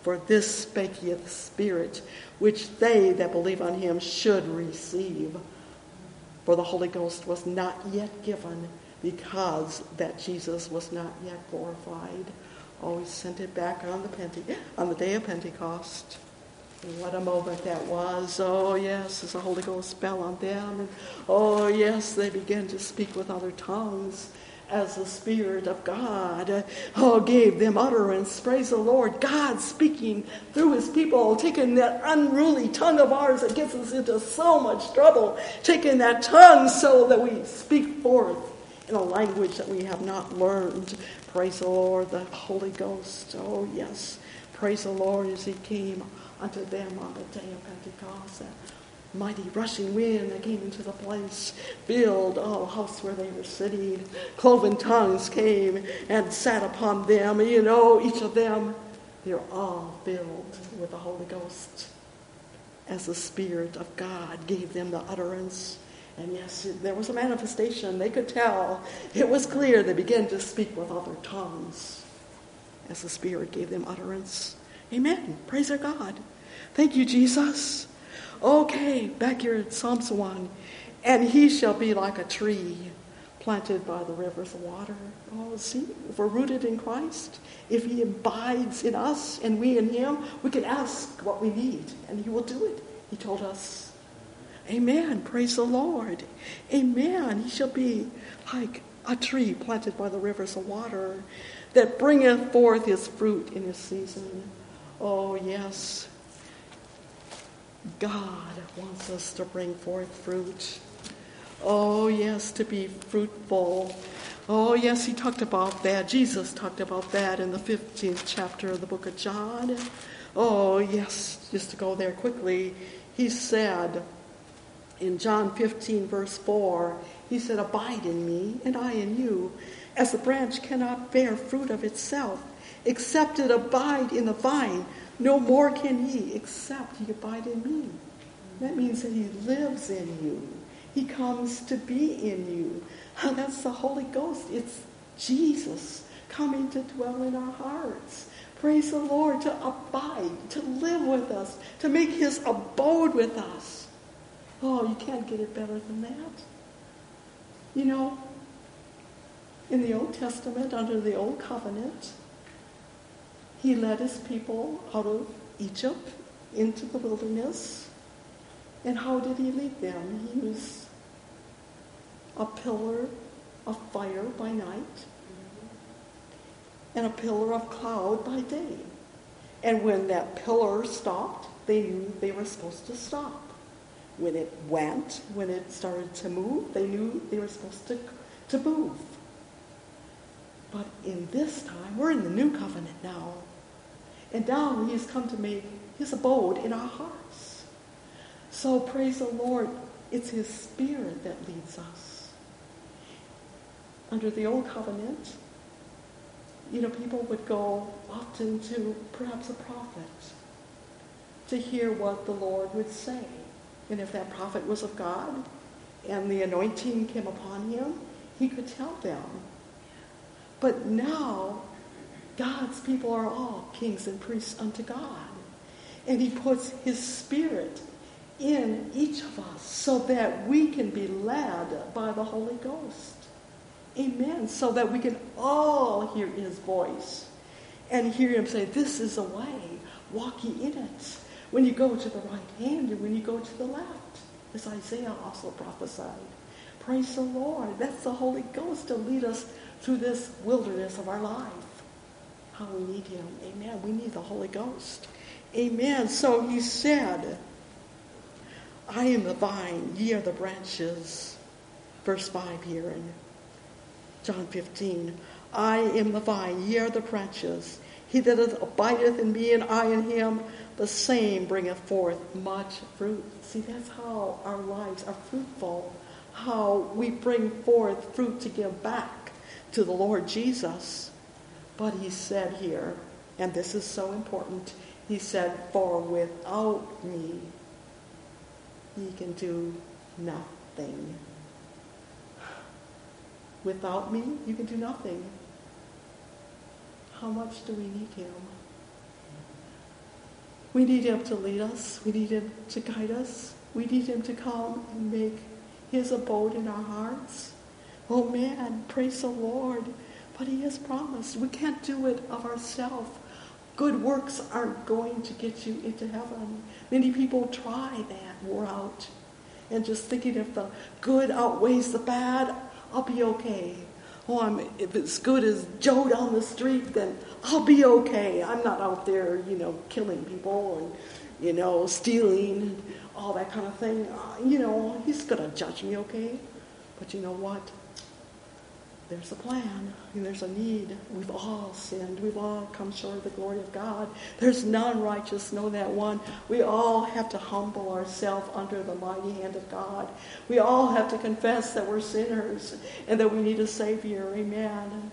For this spake he of the Spirit, which they that believe on him should receive. For the Holy Ghost was not yet given, because that Jesus was not yet glorified. Oh, he sent it back on the Pente- on the day of Pentecost. And what a moment that was. Oh, yes, as the Holy Ghost fell on them. And oh, yes, they began to speak with other tongues as the Spirit of God oh, gave them utterance. Praise the Lord. God speaking through his people, taking that unruly tongue of ours that gets us into so much trouble, taking that tongue so that we speak forth in a language that we have not learned. Praise the Lord, the Holy Ghost. Oh, yes. Praise the Lord as he came unto them on the day of Pentecost. That mighty rushing wind that came into the place, filled all the house where they were sitting. Cloven tongues came and sat upon them. You know, each of them, they're all filled with the Holy Ghost as the Spirit of God gave them the utterance. And yes, there was a manifestation. They could tell. It was clear. They began to speak with other tongues as the Spirit gave them utterance. Amen. Praise our God. Thank you, Jesus. Okay, back here at Psalms one. And he shall be like a tree planted by the rivers of water. Oh, see, if we're rooted in Christ, if he abides in us and we in him, we can ask what we need and he will do it. He told us. Amen. Praise the Lord. Amen. He shall be like a tree planted by the rivers of water that bringeth forth his fruit in his season. Oh, yes. God wants us to bring forth fruit. Oh, yes, to be fruitful. Oh, yes, he talked about that. Jesus talked about that in the fifteenth chapter of the book of John. Oh, yes, just to go there quickly. He said in John fifteen, verse four, he said, abide in me and I in you, as the branch cannot bear fruit of itself, except it abide in the vine. No more can ye, except ye abide in me. That means that he lives in you. He comes to be in you. That's the Holy Ghost. It's Jesus coming to dwell in our hearts. Praise the Lord, to abide, to live with us, to make his abode with us. Oh, you can't get it better than that. You know, in the Old Testament, under the Old Covenant, he led his people out of Egypt into the wilderness. And how did he lead them? He was a pillar of fire by night and a pillar of cloud by day. And when that pillar stopped, they knew they were supposed to stop. When it went, when it started to move, they knew they were supposed to, to move. But in this time, we're in the new covenant now. And now he has come to make his abode in our hearts. So praise the Lord, it's his Spirit that leads us. Under the old covenant, you know, people would go often to perhaps a prophet to hear what the Lord would say. And if that prophet was of God and the anointing came upon him, he could tell them. But now, God's people are all kings and priests unto God. And he puts his Spirit in each of us so that we can be led by the Holy Ghost. Amen. So that we can all hear his voice and hear him say, this is a way, walk ye in it. When you go to the right hand and when you go to the left, as Isaiah also prophesied. Praise the Lord. That's the Holy Ghost to lead us through this wilderness of our life. How we need him. Amen. We need the Holy Ghost. Amen. So he said, I am the vine, ye are the branches. Verse five here in John fifteen. I am the vine, ye are the branches. He that abideth in me and I in him, the same bringeth forth much fruit. See, that's how our lives are fruitful. How we bring forth fruit to give back to the Lord Jesus. But he said here, and this is so important, he said, for without me, ye can do nothing. Without me, you can do nothing. How much do we need him? We need him to lead us. We need him to guide us. We need him to come and make his abode in our hearts. Oh man, praise the Lord. But he has promised. We can't do it of ourselves. Good works aren't going to get you into heaven. Many people try that route and just thinking if the good outweighs the bad, I'll be okay. Oh, I'm, if it's good as Joe down the street, then I'll be okay. I'm not out there, you know, killing people and, you know, stealing and all that kind of thing. Uh, you know, he's going to judge me, okay? But you know what? There's a plan, and there's a need. We've all sinned. We've all come short of the glory of God. There's none righteous, no, that one. We all have to humble ourselves under the mighty hand of God. We all have to confess that we're sinners and that we need a Savior. Amen.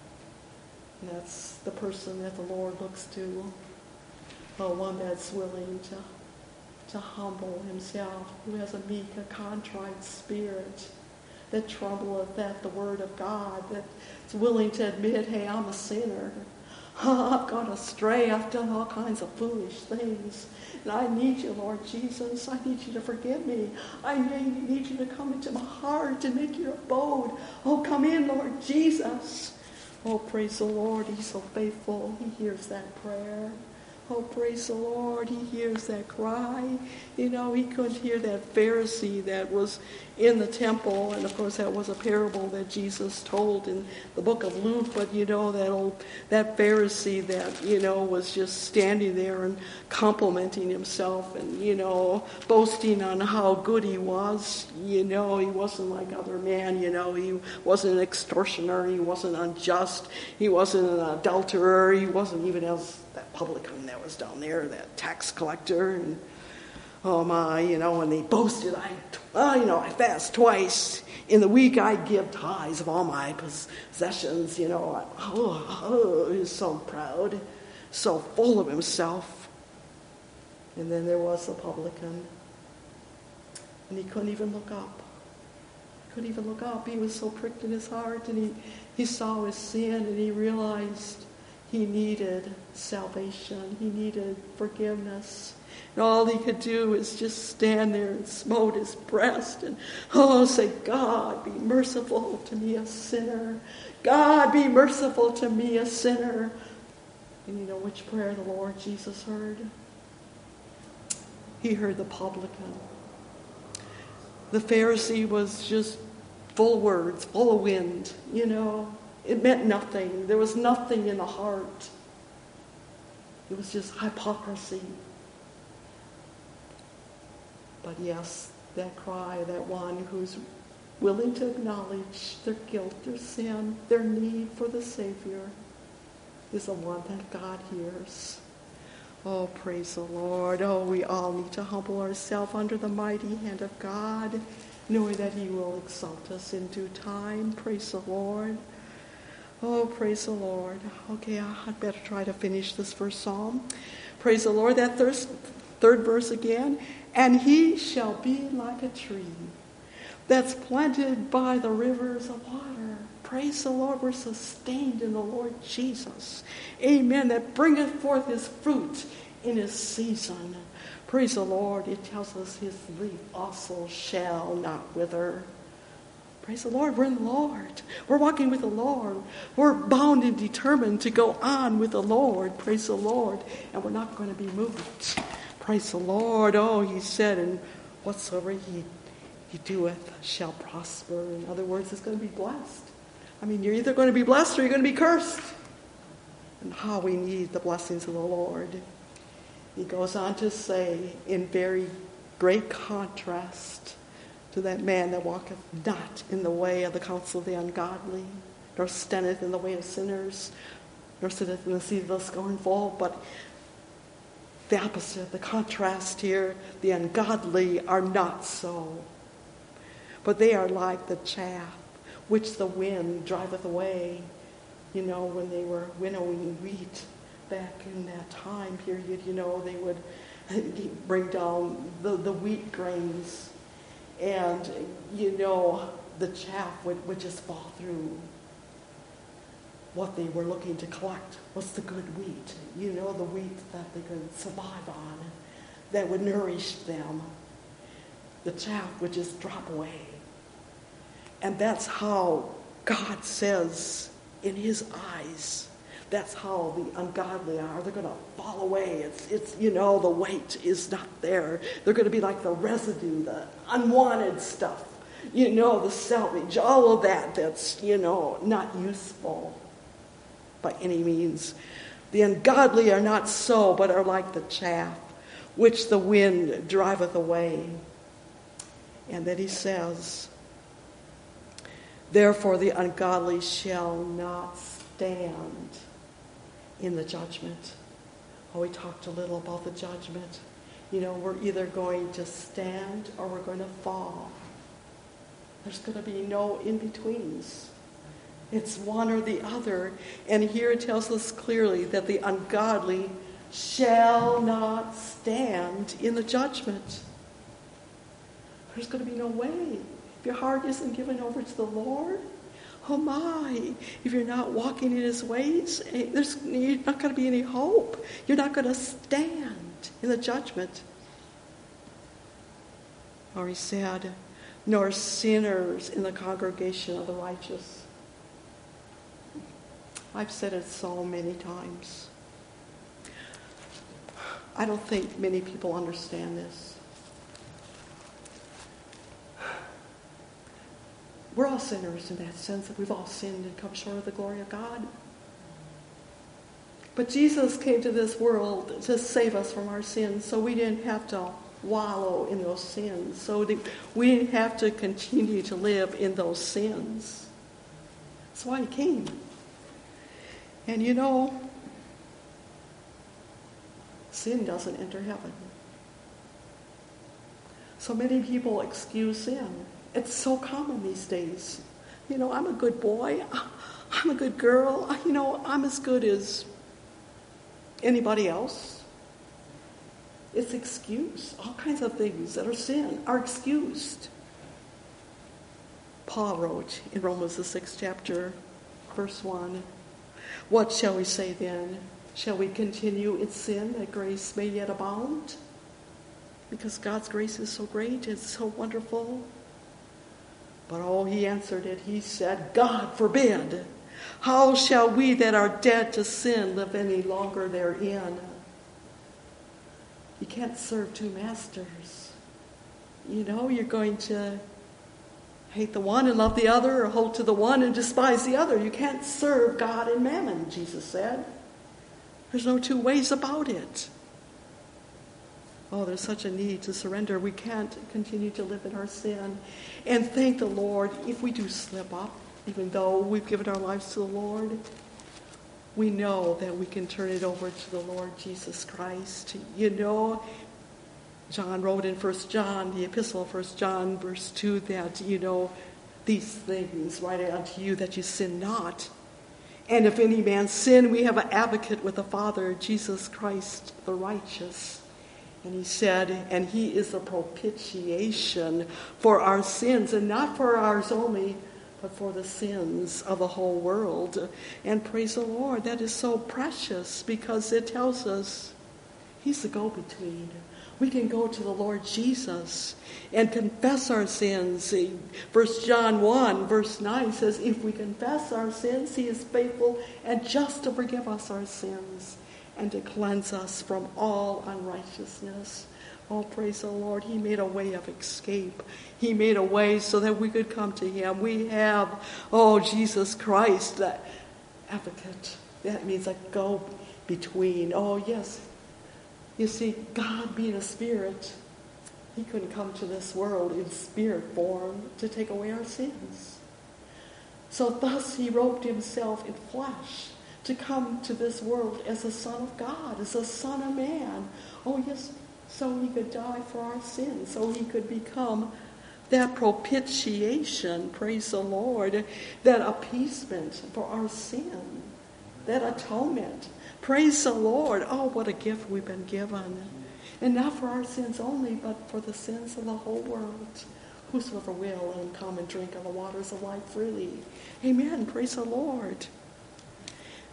And that's the person that the Lord looks to, the one that's willing to, to humble himself, who has a meek, a contrite spirit, that trembleth at the word of God, that's willing to admit, hey, I'm a sinner. I've gone astray. I've done all kinds of foolish things. And I need you, Lord Jesus. I need you to forgive me. I need you to come into my heart and make your abode. Oh, come in, Lord Jesus. Oh, praise the Lord. He's so faithful. He hears that prayer. Oh, praise the Lord. He hears that cry. You know, he couldn't hear that Pharisee that was in the temple. And, of course, that was a parable that Jesus told in the book of Luke. But, you know, that old, that Pharisee that, you know, was just standing there and complimenting himself and, you know, boasting on how good he was. You know, he wasn't like other men. You know, he wasn't an extortioner. He wasn't unjust. He wasn't an adulterer. He wasn't even as that publican that was down there, that tax collector, and oh my, you know, and they boasted, I, uh, you know, I fast twice in the week. I give tithes of all my possessions, you know. Oh, oh, he was so proud, so full of himself. And then there was the publican, and he couldn't even look up. He couldn't even look up. He was so pricked in his heart, and he, he saw his sin, and he realized he needed salvation. He needed forgiveness. And all he could do is just stand there and smote his breast and, oh, say, God, be merciful to me, a sinner. God, be merciful to me, a sinner. And you know which prayer the Lord Jesus heard? He heard the publican. The Pharisee was just full of words, full of wind, you know. It meant nothing. There was nothing in the heart. It was just hypocrisy. But yes, that cry, that one who's willing to acknowledge their guilt, their sin, their need for the Savior, is the one that God hears. Oh, praise the Lord. Oh, we all need to humble ourselves under the mighty hand of God, knowing that he will exalt us in due time. Praise the Lord. Oh, praise the Lord. Okay, I'd better try to finish this first psalm. Praise the Lord. That third, third verse again. And he shall be like a tree that's planted by the rivers of water. Praise the Lord. We're sustained in the Lord Jesus. Amen. That bringeth forth his fruit in his season. Praise the Lord. It tells us his leaf also shall not wither. Praise the Lord. We're in the Lord. We're walking with the Lord. We're bound and determined to go on with the Lord. Praise the Lord. And we're not going to be moved. Praise the Lord. Oh, he said, and whatsoever he, he doeth shall prosper. In other words, it's going to be blessed. I mean, you're either going to be blessed or you're going to be cursed. And how we need the blessings of the Lord. He goes on to say, in very great contrast to that man that walketh not in the way of the counsel of the ungodly, nor standeth in the way of sinners, nor sitteth in the seat of the scornful, but the opposite, the contrast here, the ungodly are not so, but they are like the chaff which the wind driveth away. You know, when they were winnowing wheat back in that time period, you know, they would bring down the, the wheat grains, and, you know, the chaff would, would just fall through. what they were looking to collect was the good wheat. You know, the wheat that they could survive on, that would nourish them. The chaff would just drop away. And that's how God says in his eyes, that's how the ungodly are. They're going to fall away. It's, it's, you know, the weight is not there. They're going to be like the residue, the unwanted stuff. You know, the salvage, all of that that's, you know, not useful by any means. The ungodly are not so, but are like the chaff, which the wind driveth away. And then he says, therefore the ungodly shall not stand in the judgment. Oh, we talked a little about the judgment. You know, we're either going to stand or we're going to fall. There's going to be no in-betweens. It's one or the other. And here it tells us clearly that the ungodly shall not stand in the judgment. There's going to be no way. If your heart isn't given over to the Lord, oh my, if you're not walking in his ways, there's you're not going to be any hope. You're not going to stand in the judgment. Or he said, nor sinners in the congregation of the righteous. I've said it so many times. I don't think many people understand this. We're all sinners in that sense, that we've all sinned and come short of the glory of God. But Jesus came to this world to save us from our sins, so we didn't have to wallow in those sins. So we didn't have to continue to live in those sins. That's why he came. And you know, sin doesn't enter heaven. So many people excuse sin. It's so common these days. You know, I'm a good boy. I'm a good girl. You know, I'm as good as anybody else. It's excuse. All kinds of things that are sin are excused. Paul wrote in Romans the sixth chapter, verse one, what shall we say then? Shall we continue in sin that grace may yet abound? Because God's grace is so great, it's so wonderful. But oh, he answered it. He said, God forbid. How shall we that are dead to sin live any longer therein? You can't serve two masters. You know, you're going to hate the one and love the other, or hold to the one and despise the other. You can't serve God and mammon, Jesus said. There's no two ways about it. Oh, there's such a need to surrender. We can't continue to live in our sin. And thank the Lord if we do slip up, even though we've given our lives to the Lord. We know that we can turn it over to the Lord Jesus Christ. You know, John wrote in First John, the epistle of First John, verse two, that, you know, these things write I unto you that you sin not. And if any man sin, we have an advocate with the Father, Jesus Christ the righteous. And he said, and he is a propitiation for our sins, and not for ours only, but for the sins of the whole world. And praise the Lord, that is so precious, because it tells us he's the go-between. We can go to the Lord Jesus and confess our sins. First John one, verse nine says, if we confess our sins, he is faithful and just to forgive us our sins and to cleanse us from all unrighteousness. Oh, praise the Lord. He made a way of escape. He made a way so that we could come to him. We have, oh, Jesus Christ, that advocate. That means a go-between. Oh, yes. You see, God being a spirit, he couldn't come to this world in spirit form to take away our sins. So thus he robed himself in flesh to come to this world as a son of God, as a son of man. Oh, yes, so he could die for our sins, so he could become that propitiation, praise the Lord, that appeasement for our sin, that atonement. Praise the Lord. Oh, what a gift we've been given. And not for our sins only, but for the sins of the whole world. Whosoever will, let him come and drink of the waters of life freely. Amen. Praise the Lord.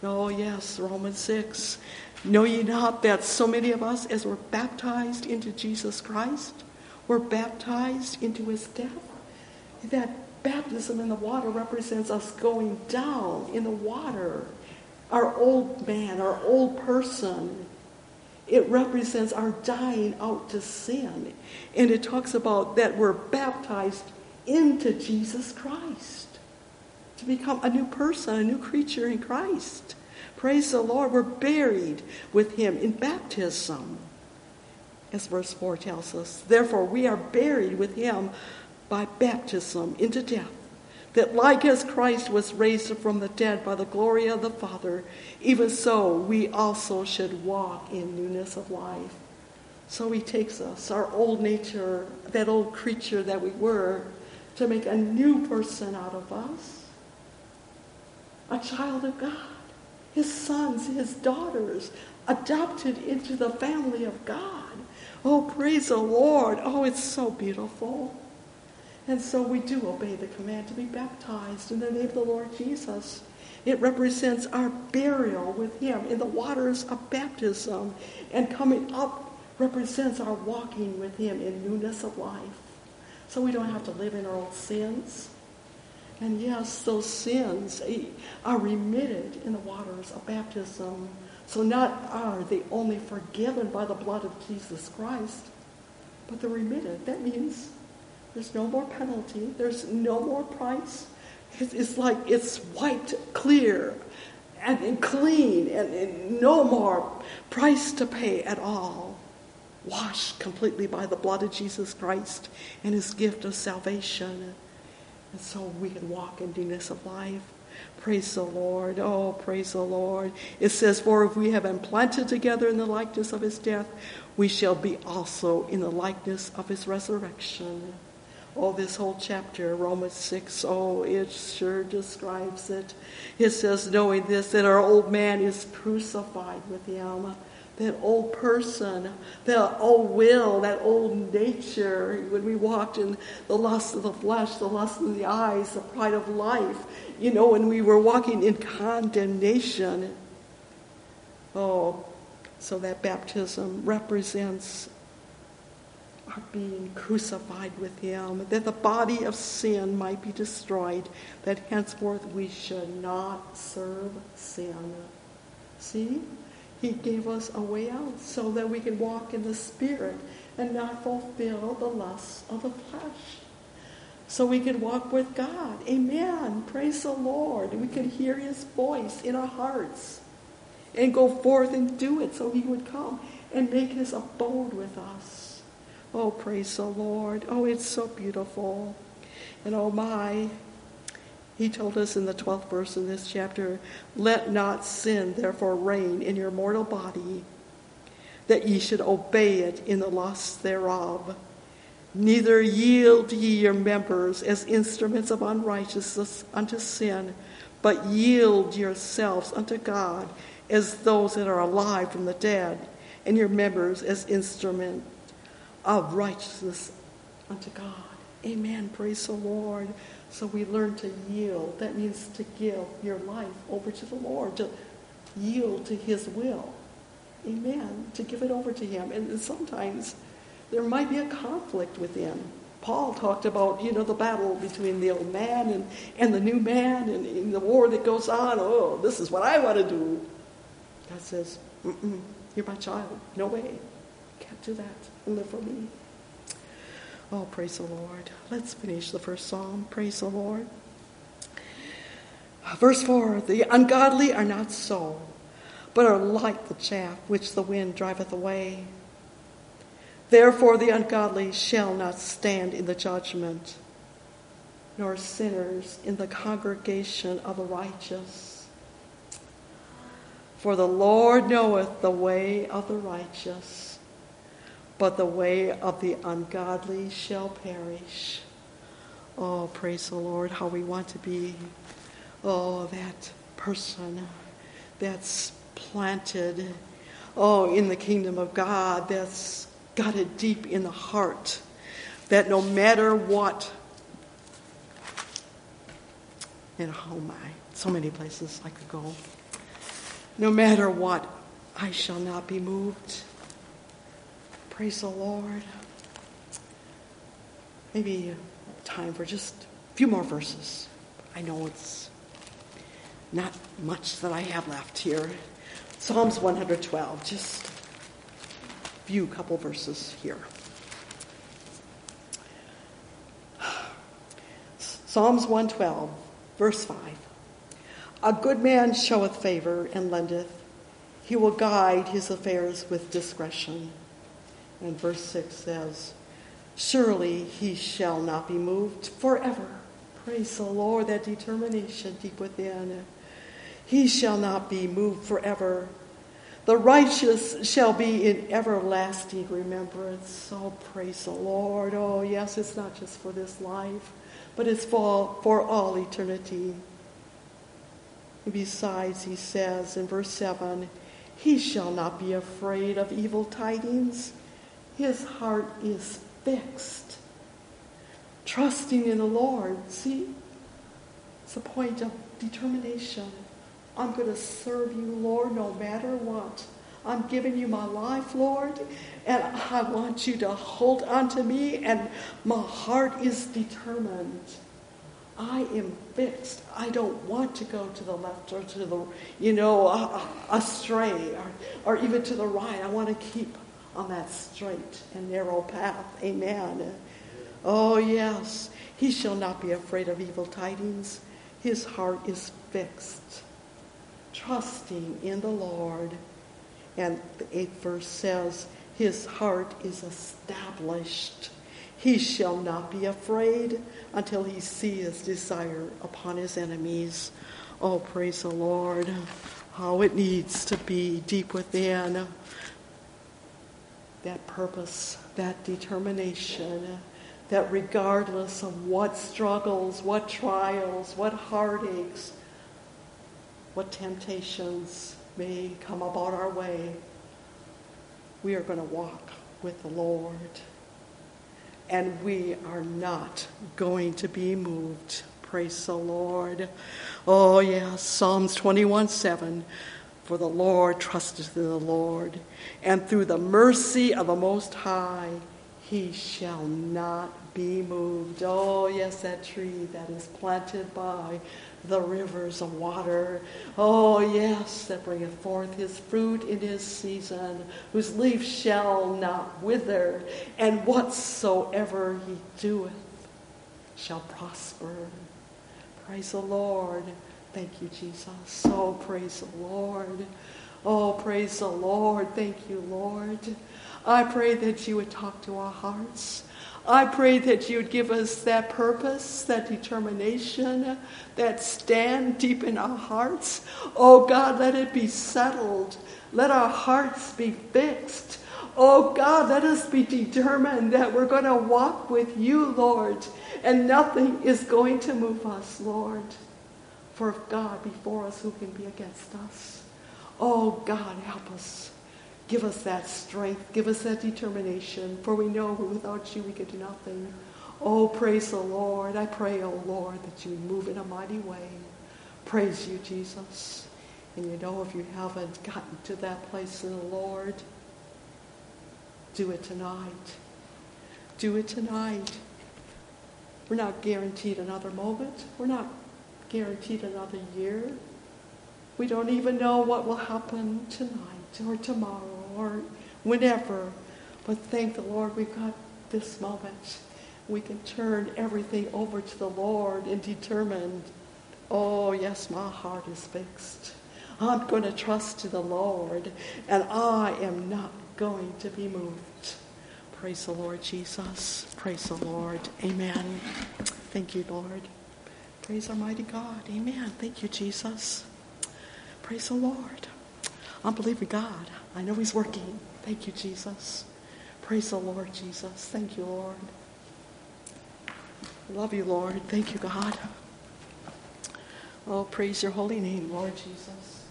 Oh, yes, Romans six. Know ye not that so many of us, as we're baptized into Jesus Christ, we're baptized into his death? That baptism in the water represents us going down in the water. Our old man, our old person. It represents our dying out to sin. And it talks about that we're baptized into Jesus Christ. To become a new person, a new creature in Christ. Praise the Lord. We're buried with him in baptism. As verse four tells us. Therefore we are buried with him by baptism into death, that like as Christ was raised from the dead by the glory of the Father, even so we also should walk in newness of life. So he takes us, our old nature, that old creature that we were, to make a new person out of us. A child of God. His sons, his daughters, adopted into the family of God. Oh, praise the Lord. Oh, it's so beautiful. And so we do obey the command to be baptized in the name of the Lord Jesus. It represents our burial with him in the waters of baptism. And coming up represents our walking with him in newness of life. So we don't have to live in our old sins. And yes, those sins are remitted in the waters of baptism. So not are they only forgiven by the blood of Jesus Christ, but they're remitted. That means there's no more penalty. There's no more price. It's, it's like it's white, clear, and, and clean, and, and no more price to pay at all. Washed completely by the blood of Jesus Christ and his gift of salvation. And so we can walk in newness of life. Praise the Lord. Oh, praise the Lord. It says, for if we have been planted together in the likeness of his death, we shall be also in the likeness of his resurrection. Oh, this whole chapter, Romans six, oh, it sure describes it. It says, knowing this, that our old man is crucified with him. That old person, that old will, that old nature, when we walked in the lust of the flesh, the lust of the eyes, the pride of life, you know, when we were walking in condemnation. Oh, so that baptism represents our being crucified with him, that the body of sin might be destroyed, that henceforth we should not serve sin. See? He gave us a way out so that we can walk in the Spirit and not fulfill the lusts of the flesh. So we can walk with God. Amen. Praise the Lord. We can hear his voice in our hearts and go forth and do it so he would come and make his abode with us. Oh, praise the Lord. Oh, it's so beautiful. And oh my, he told us in the twelfth verse of this chapter, let not sin therefore reign in your mortal body, that ye should obey it in the lusts thereof. Neither yield ye your members as instruments of unrighteousness unto sin, but yield yourselves unto God as those that are alive from the dead, and your members as instruments of righteousness unto God. Amen. Praise the Lord. So we learn to yield. That means to give your life over to the Lord, to yield to his will. Amen. To give it over to him. And sometimes there might be a conflict within. Paul talked about, you know, the battle between the old man and, and the new man, and, and the war that goes on. Oh, this is what I want to do. God says, mm-mm, you're my child. No way. Can't do that. Live for me. Oh, praise the Lord. Let's finish the first psalm. Praise the Lord. Verse four, the ungodly are not so, but are like the chaff which the wind driveth away. Therefore the ungodly shall not stand in the judgment, nor sinners in the congregation of the righteous. For the Lord knoweth the way of the righteous, but the way of the ungodly shall perish. Oh, praise the Lord, how we want to be, oh, that person that's planted, oh, in the kingdom of God, that's got it deep in the heart, that no matter what, and oh my, so many places I could go. No matter what, I shall not be moved. Praise the Lord. Maybe time for just a few more verses. I know it's not much that I have left here. Psalms one hundred twelve, just a few couple verses here. Psalms one twelve, verse five. A good man showeth favor and lendeth. He will guide his affairs with discretion. And verse six says, surely he shall not be moved forever. Praise the Lord, that determination deep within. He shall not be moved forever. The righteous shall be in everlasting remembrance. Oh, praise the Lord. Oh, yes, it's not just for this life, but it's for, for all eternity. And besides, he says in verse seven, he shall not be afraid of evil tidings. His heart is fixed. Trusting in the Lord. See? It's a point of determination. I'm going to serve you, Lord, no matter what. I'm giving you my life, Lord, and I want you to hold on to me, and my heart is determined. I am fixed. I don't want to go to the left or to the, you know, uh, astray or, or even to the right. I want to keep on that straight and narrow path. Amen. Oh, yes. He shall not be afraid of evil tidings. His heart is fixed. Trusting in the Lord. And the eighth verse says, his heart is established. He shall not be afraid until he see his desire upon his enemies. Oh, praise the Lord. How it needs to be deep within. That purpose, that determination, that regardless of what struggles, what trials, what heartaches, what temptations may come about our way, we are going to walk with the Lord. And we are not going to be moved. Praise the Lord. Oh, yes, Psalms twenty-one seven. For the Lord trusteth in the Lord, and through the mercy of the Most High, he shall not be moved. Oh, yes, that tree that is planted by the rivers of water. Oh, yes, that bringeth forth his fruit in his season, whose leaf shall not wither, and whatsoever he doeth shall prosper. Praise the Lord. Thank you, Jesus. Oh, praise the Lord. Oh, praise the Lord. Thank you, Lord. I pray that you would talk to our hearts. I pray that you would give us that purpose, that determination, that stand deep in our hearts. Oh, God, let it be settled. Let our hearts be fixed. Oh, God, let us be determined that we're going to walk with you, Lord, and nothing is going to move us, Lord. For if God be for us, who can be against us? Oh, God, help us. Give us that strength. Give us that determination. For we know without you we can do nothing. Oh, praise the Lord. I pray, oh, Lord, that you move in a mighty way. Praise you, Jesus. And you know, if you haven't gotten to that place in the Lord, do it tonight. Do it tonight. We're not guaranteed another moment. We're not guaranteed another year. We don't even know what will happen tonight or tomorrow or whenever. But thank the Lord we've got this moment. We can turn everything over to the Lord and determine, oh yes, my heart is fixed. I'm going to trust to the Lord, and I am not going to be moved. Praise the Lord Jesus. Praise the Lord. Amen. Thank you, Lord. Praise Almighty God. Amen. Thank you, Jesus. Praise the Lord. I'm believing God. I know he's working. Thank you, Jesus. Praise the Lord, Jesus. Thank you, Lord. Love you, Lord. Thank you, God. Oh, praise your holy name, Lord Jesus.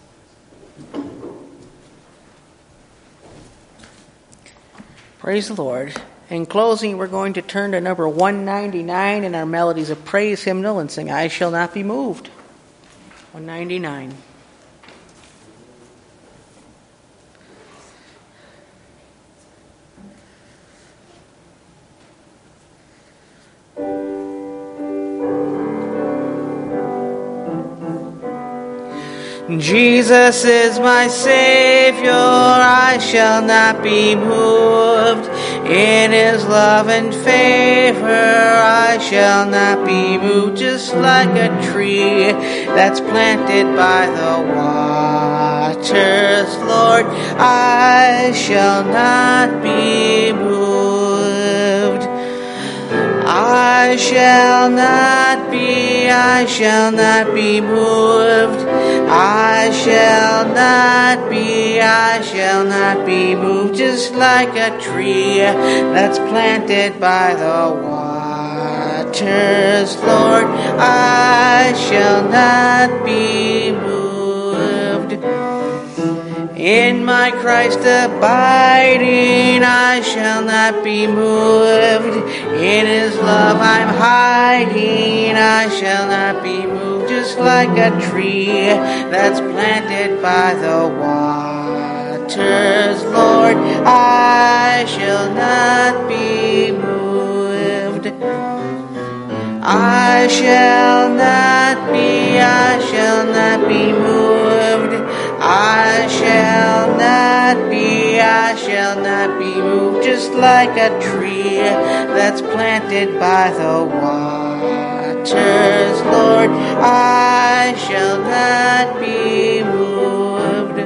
Praise the Lord. In closing, we're going to turn to number one ninety-nine in our Melodies of Praise hymnal and sing I Shall Not Be Moved. one ninety-nine. Jesus is my Savior, I shall not be moved. In His love and favor, I shall not be moved. Just like a tree that's planted by the waters, Lord, I shall not be moved. I shall not be, I shall not be moved. I shall not be, I shall not be moved. Just like a tree that's planted by the waters, Lord, I shall not be moved. In my Christ abiding, I shall not be moved. In His love I'm hiding, I shall not be moved. Just like a tree that's planted by the waters, Lord, I shall not be moved. I shall not be, I shall not be moved. I shall not be, I shall not be moved. Just like a tree that's planted by the waters, Lord, I shall not be moved.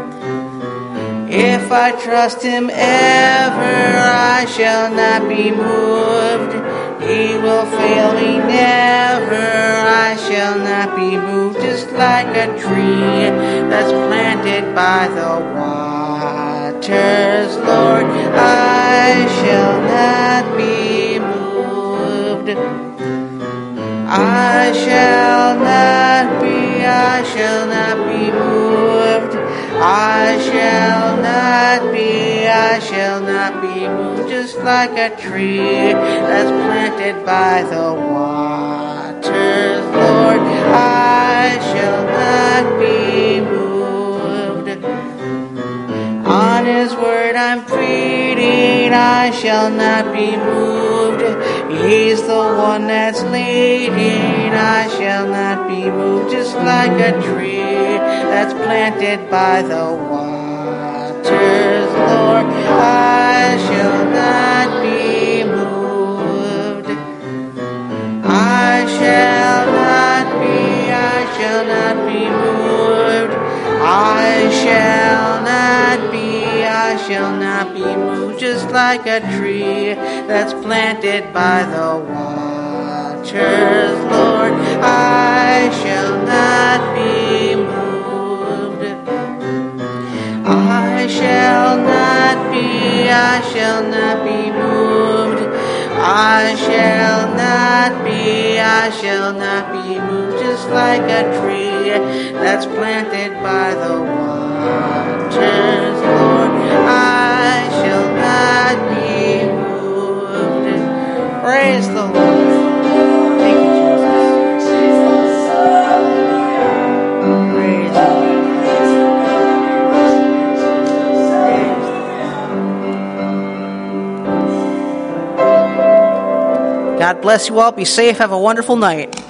If I trust Him ever, I shall not be moved. He will fail me never, I shall not be moved. Just like a tree that's planted by the waters, Lord, I shall not be moved. I shall not be, I shall not be moved. I shall not be, I shall not be moved. Just like a tree that's planted by the waters, Lord, I shall not be moved. On His word I'm feeding, I shall not be moved. He's the one that's leading, I shall not be moved. Just like a tree that's planted by the waters, Lord, I shall not be moved. I shall not be, I shall not be moved. I shall not be, I shall not be moved. Just like a tree that's planted by the waters, Lord, I shall not be moved. I shall not be, I shall not be moved. I shall not be, I shall not be moved. Just like a tree that's planted by the waters, Lord, I shall not be moved. Praise the Lord. Thank you, Jesus. Praise the Lord. God bless you all. Be safe. Have a wonderful night.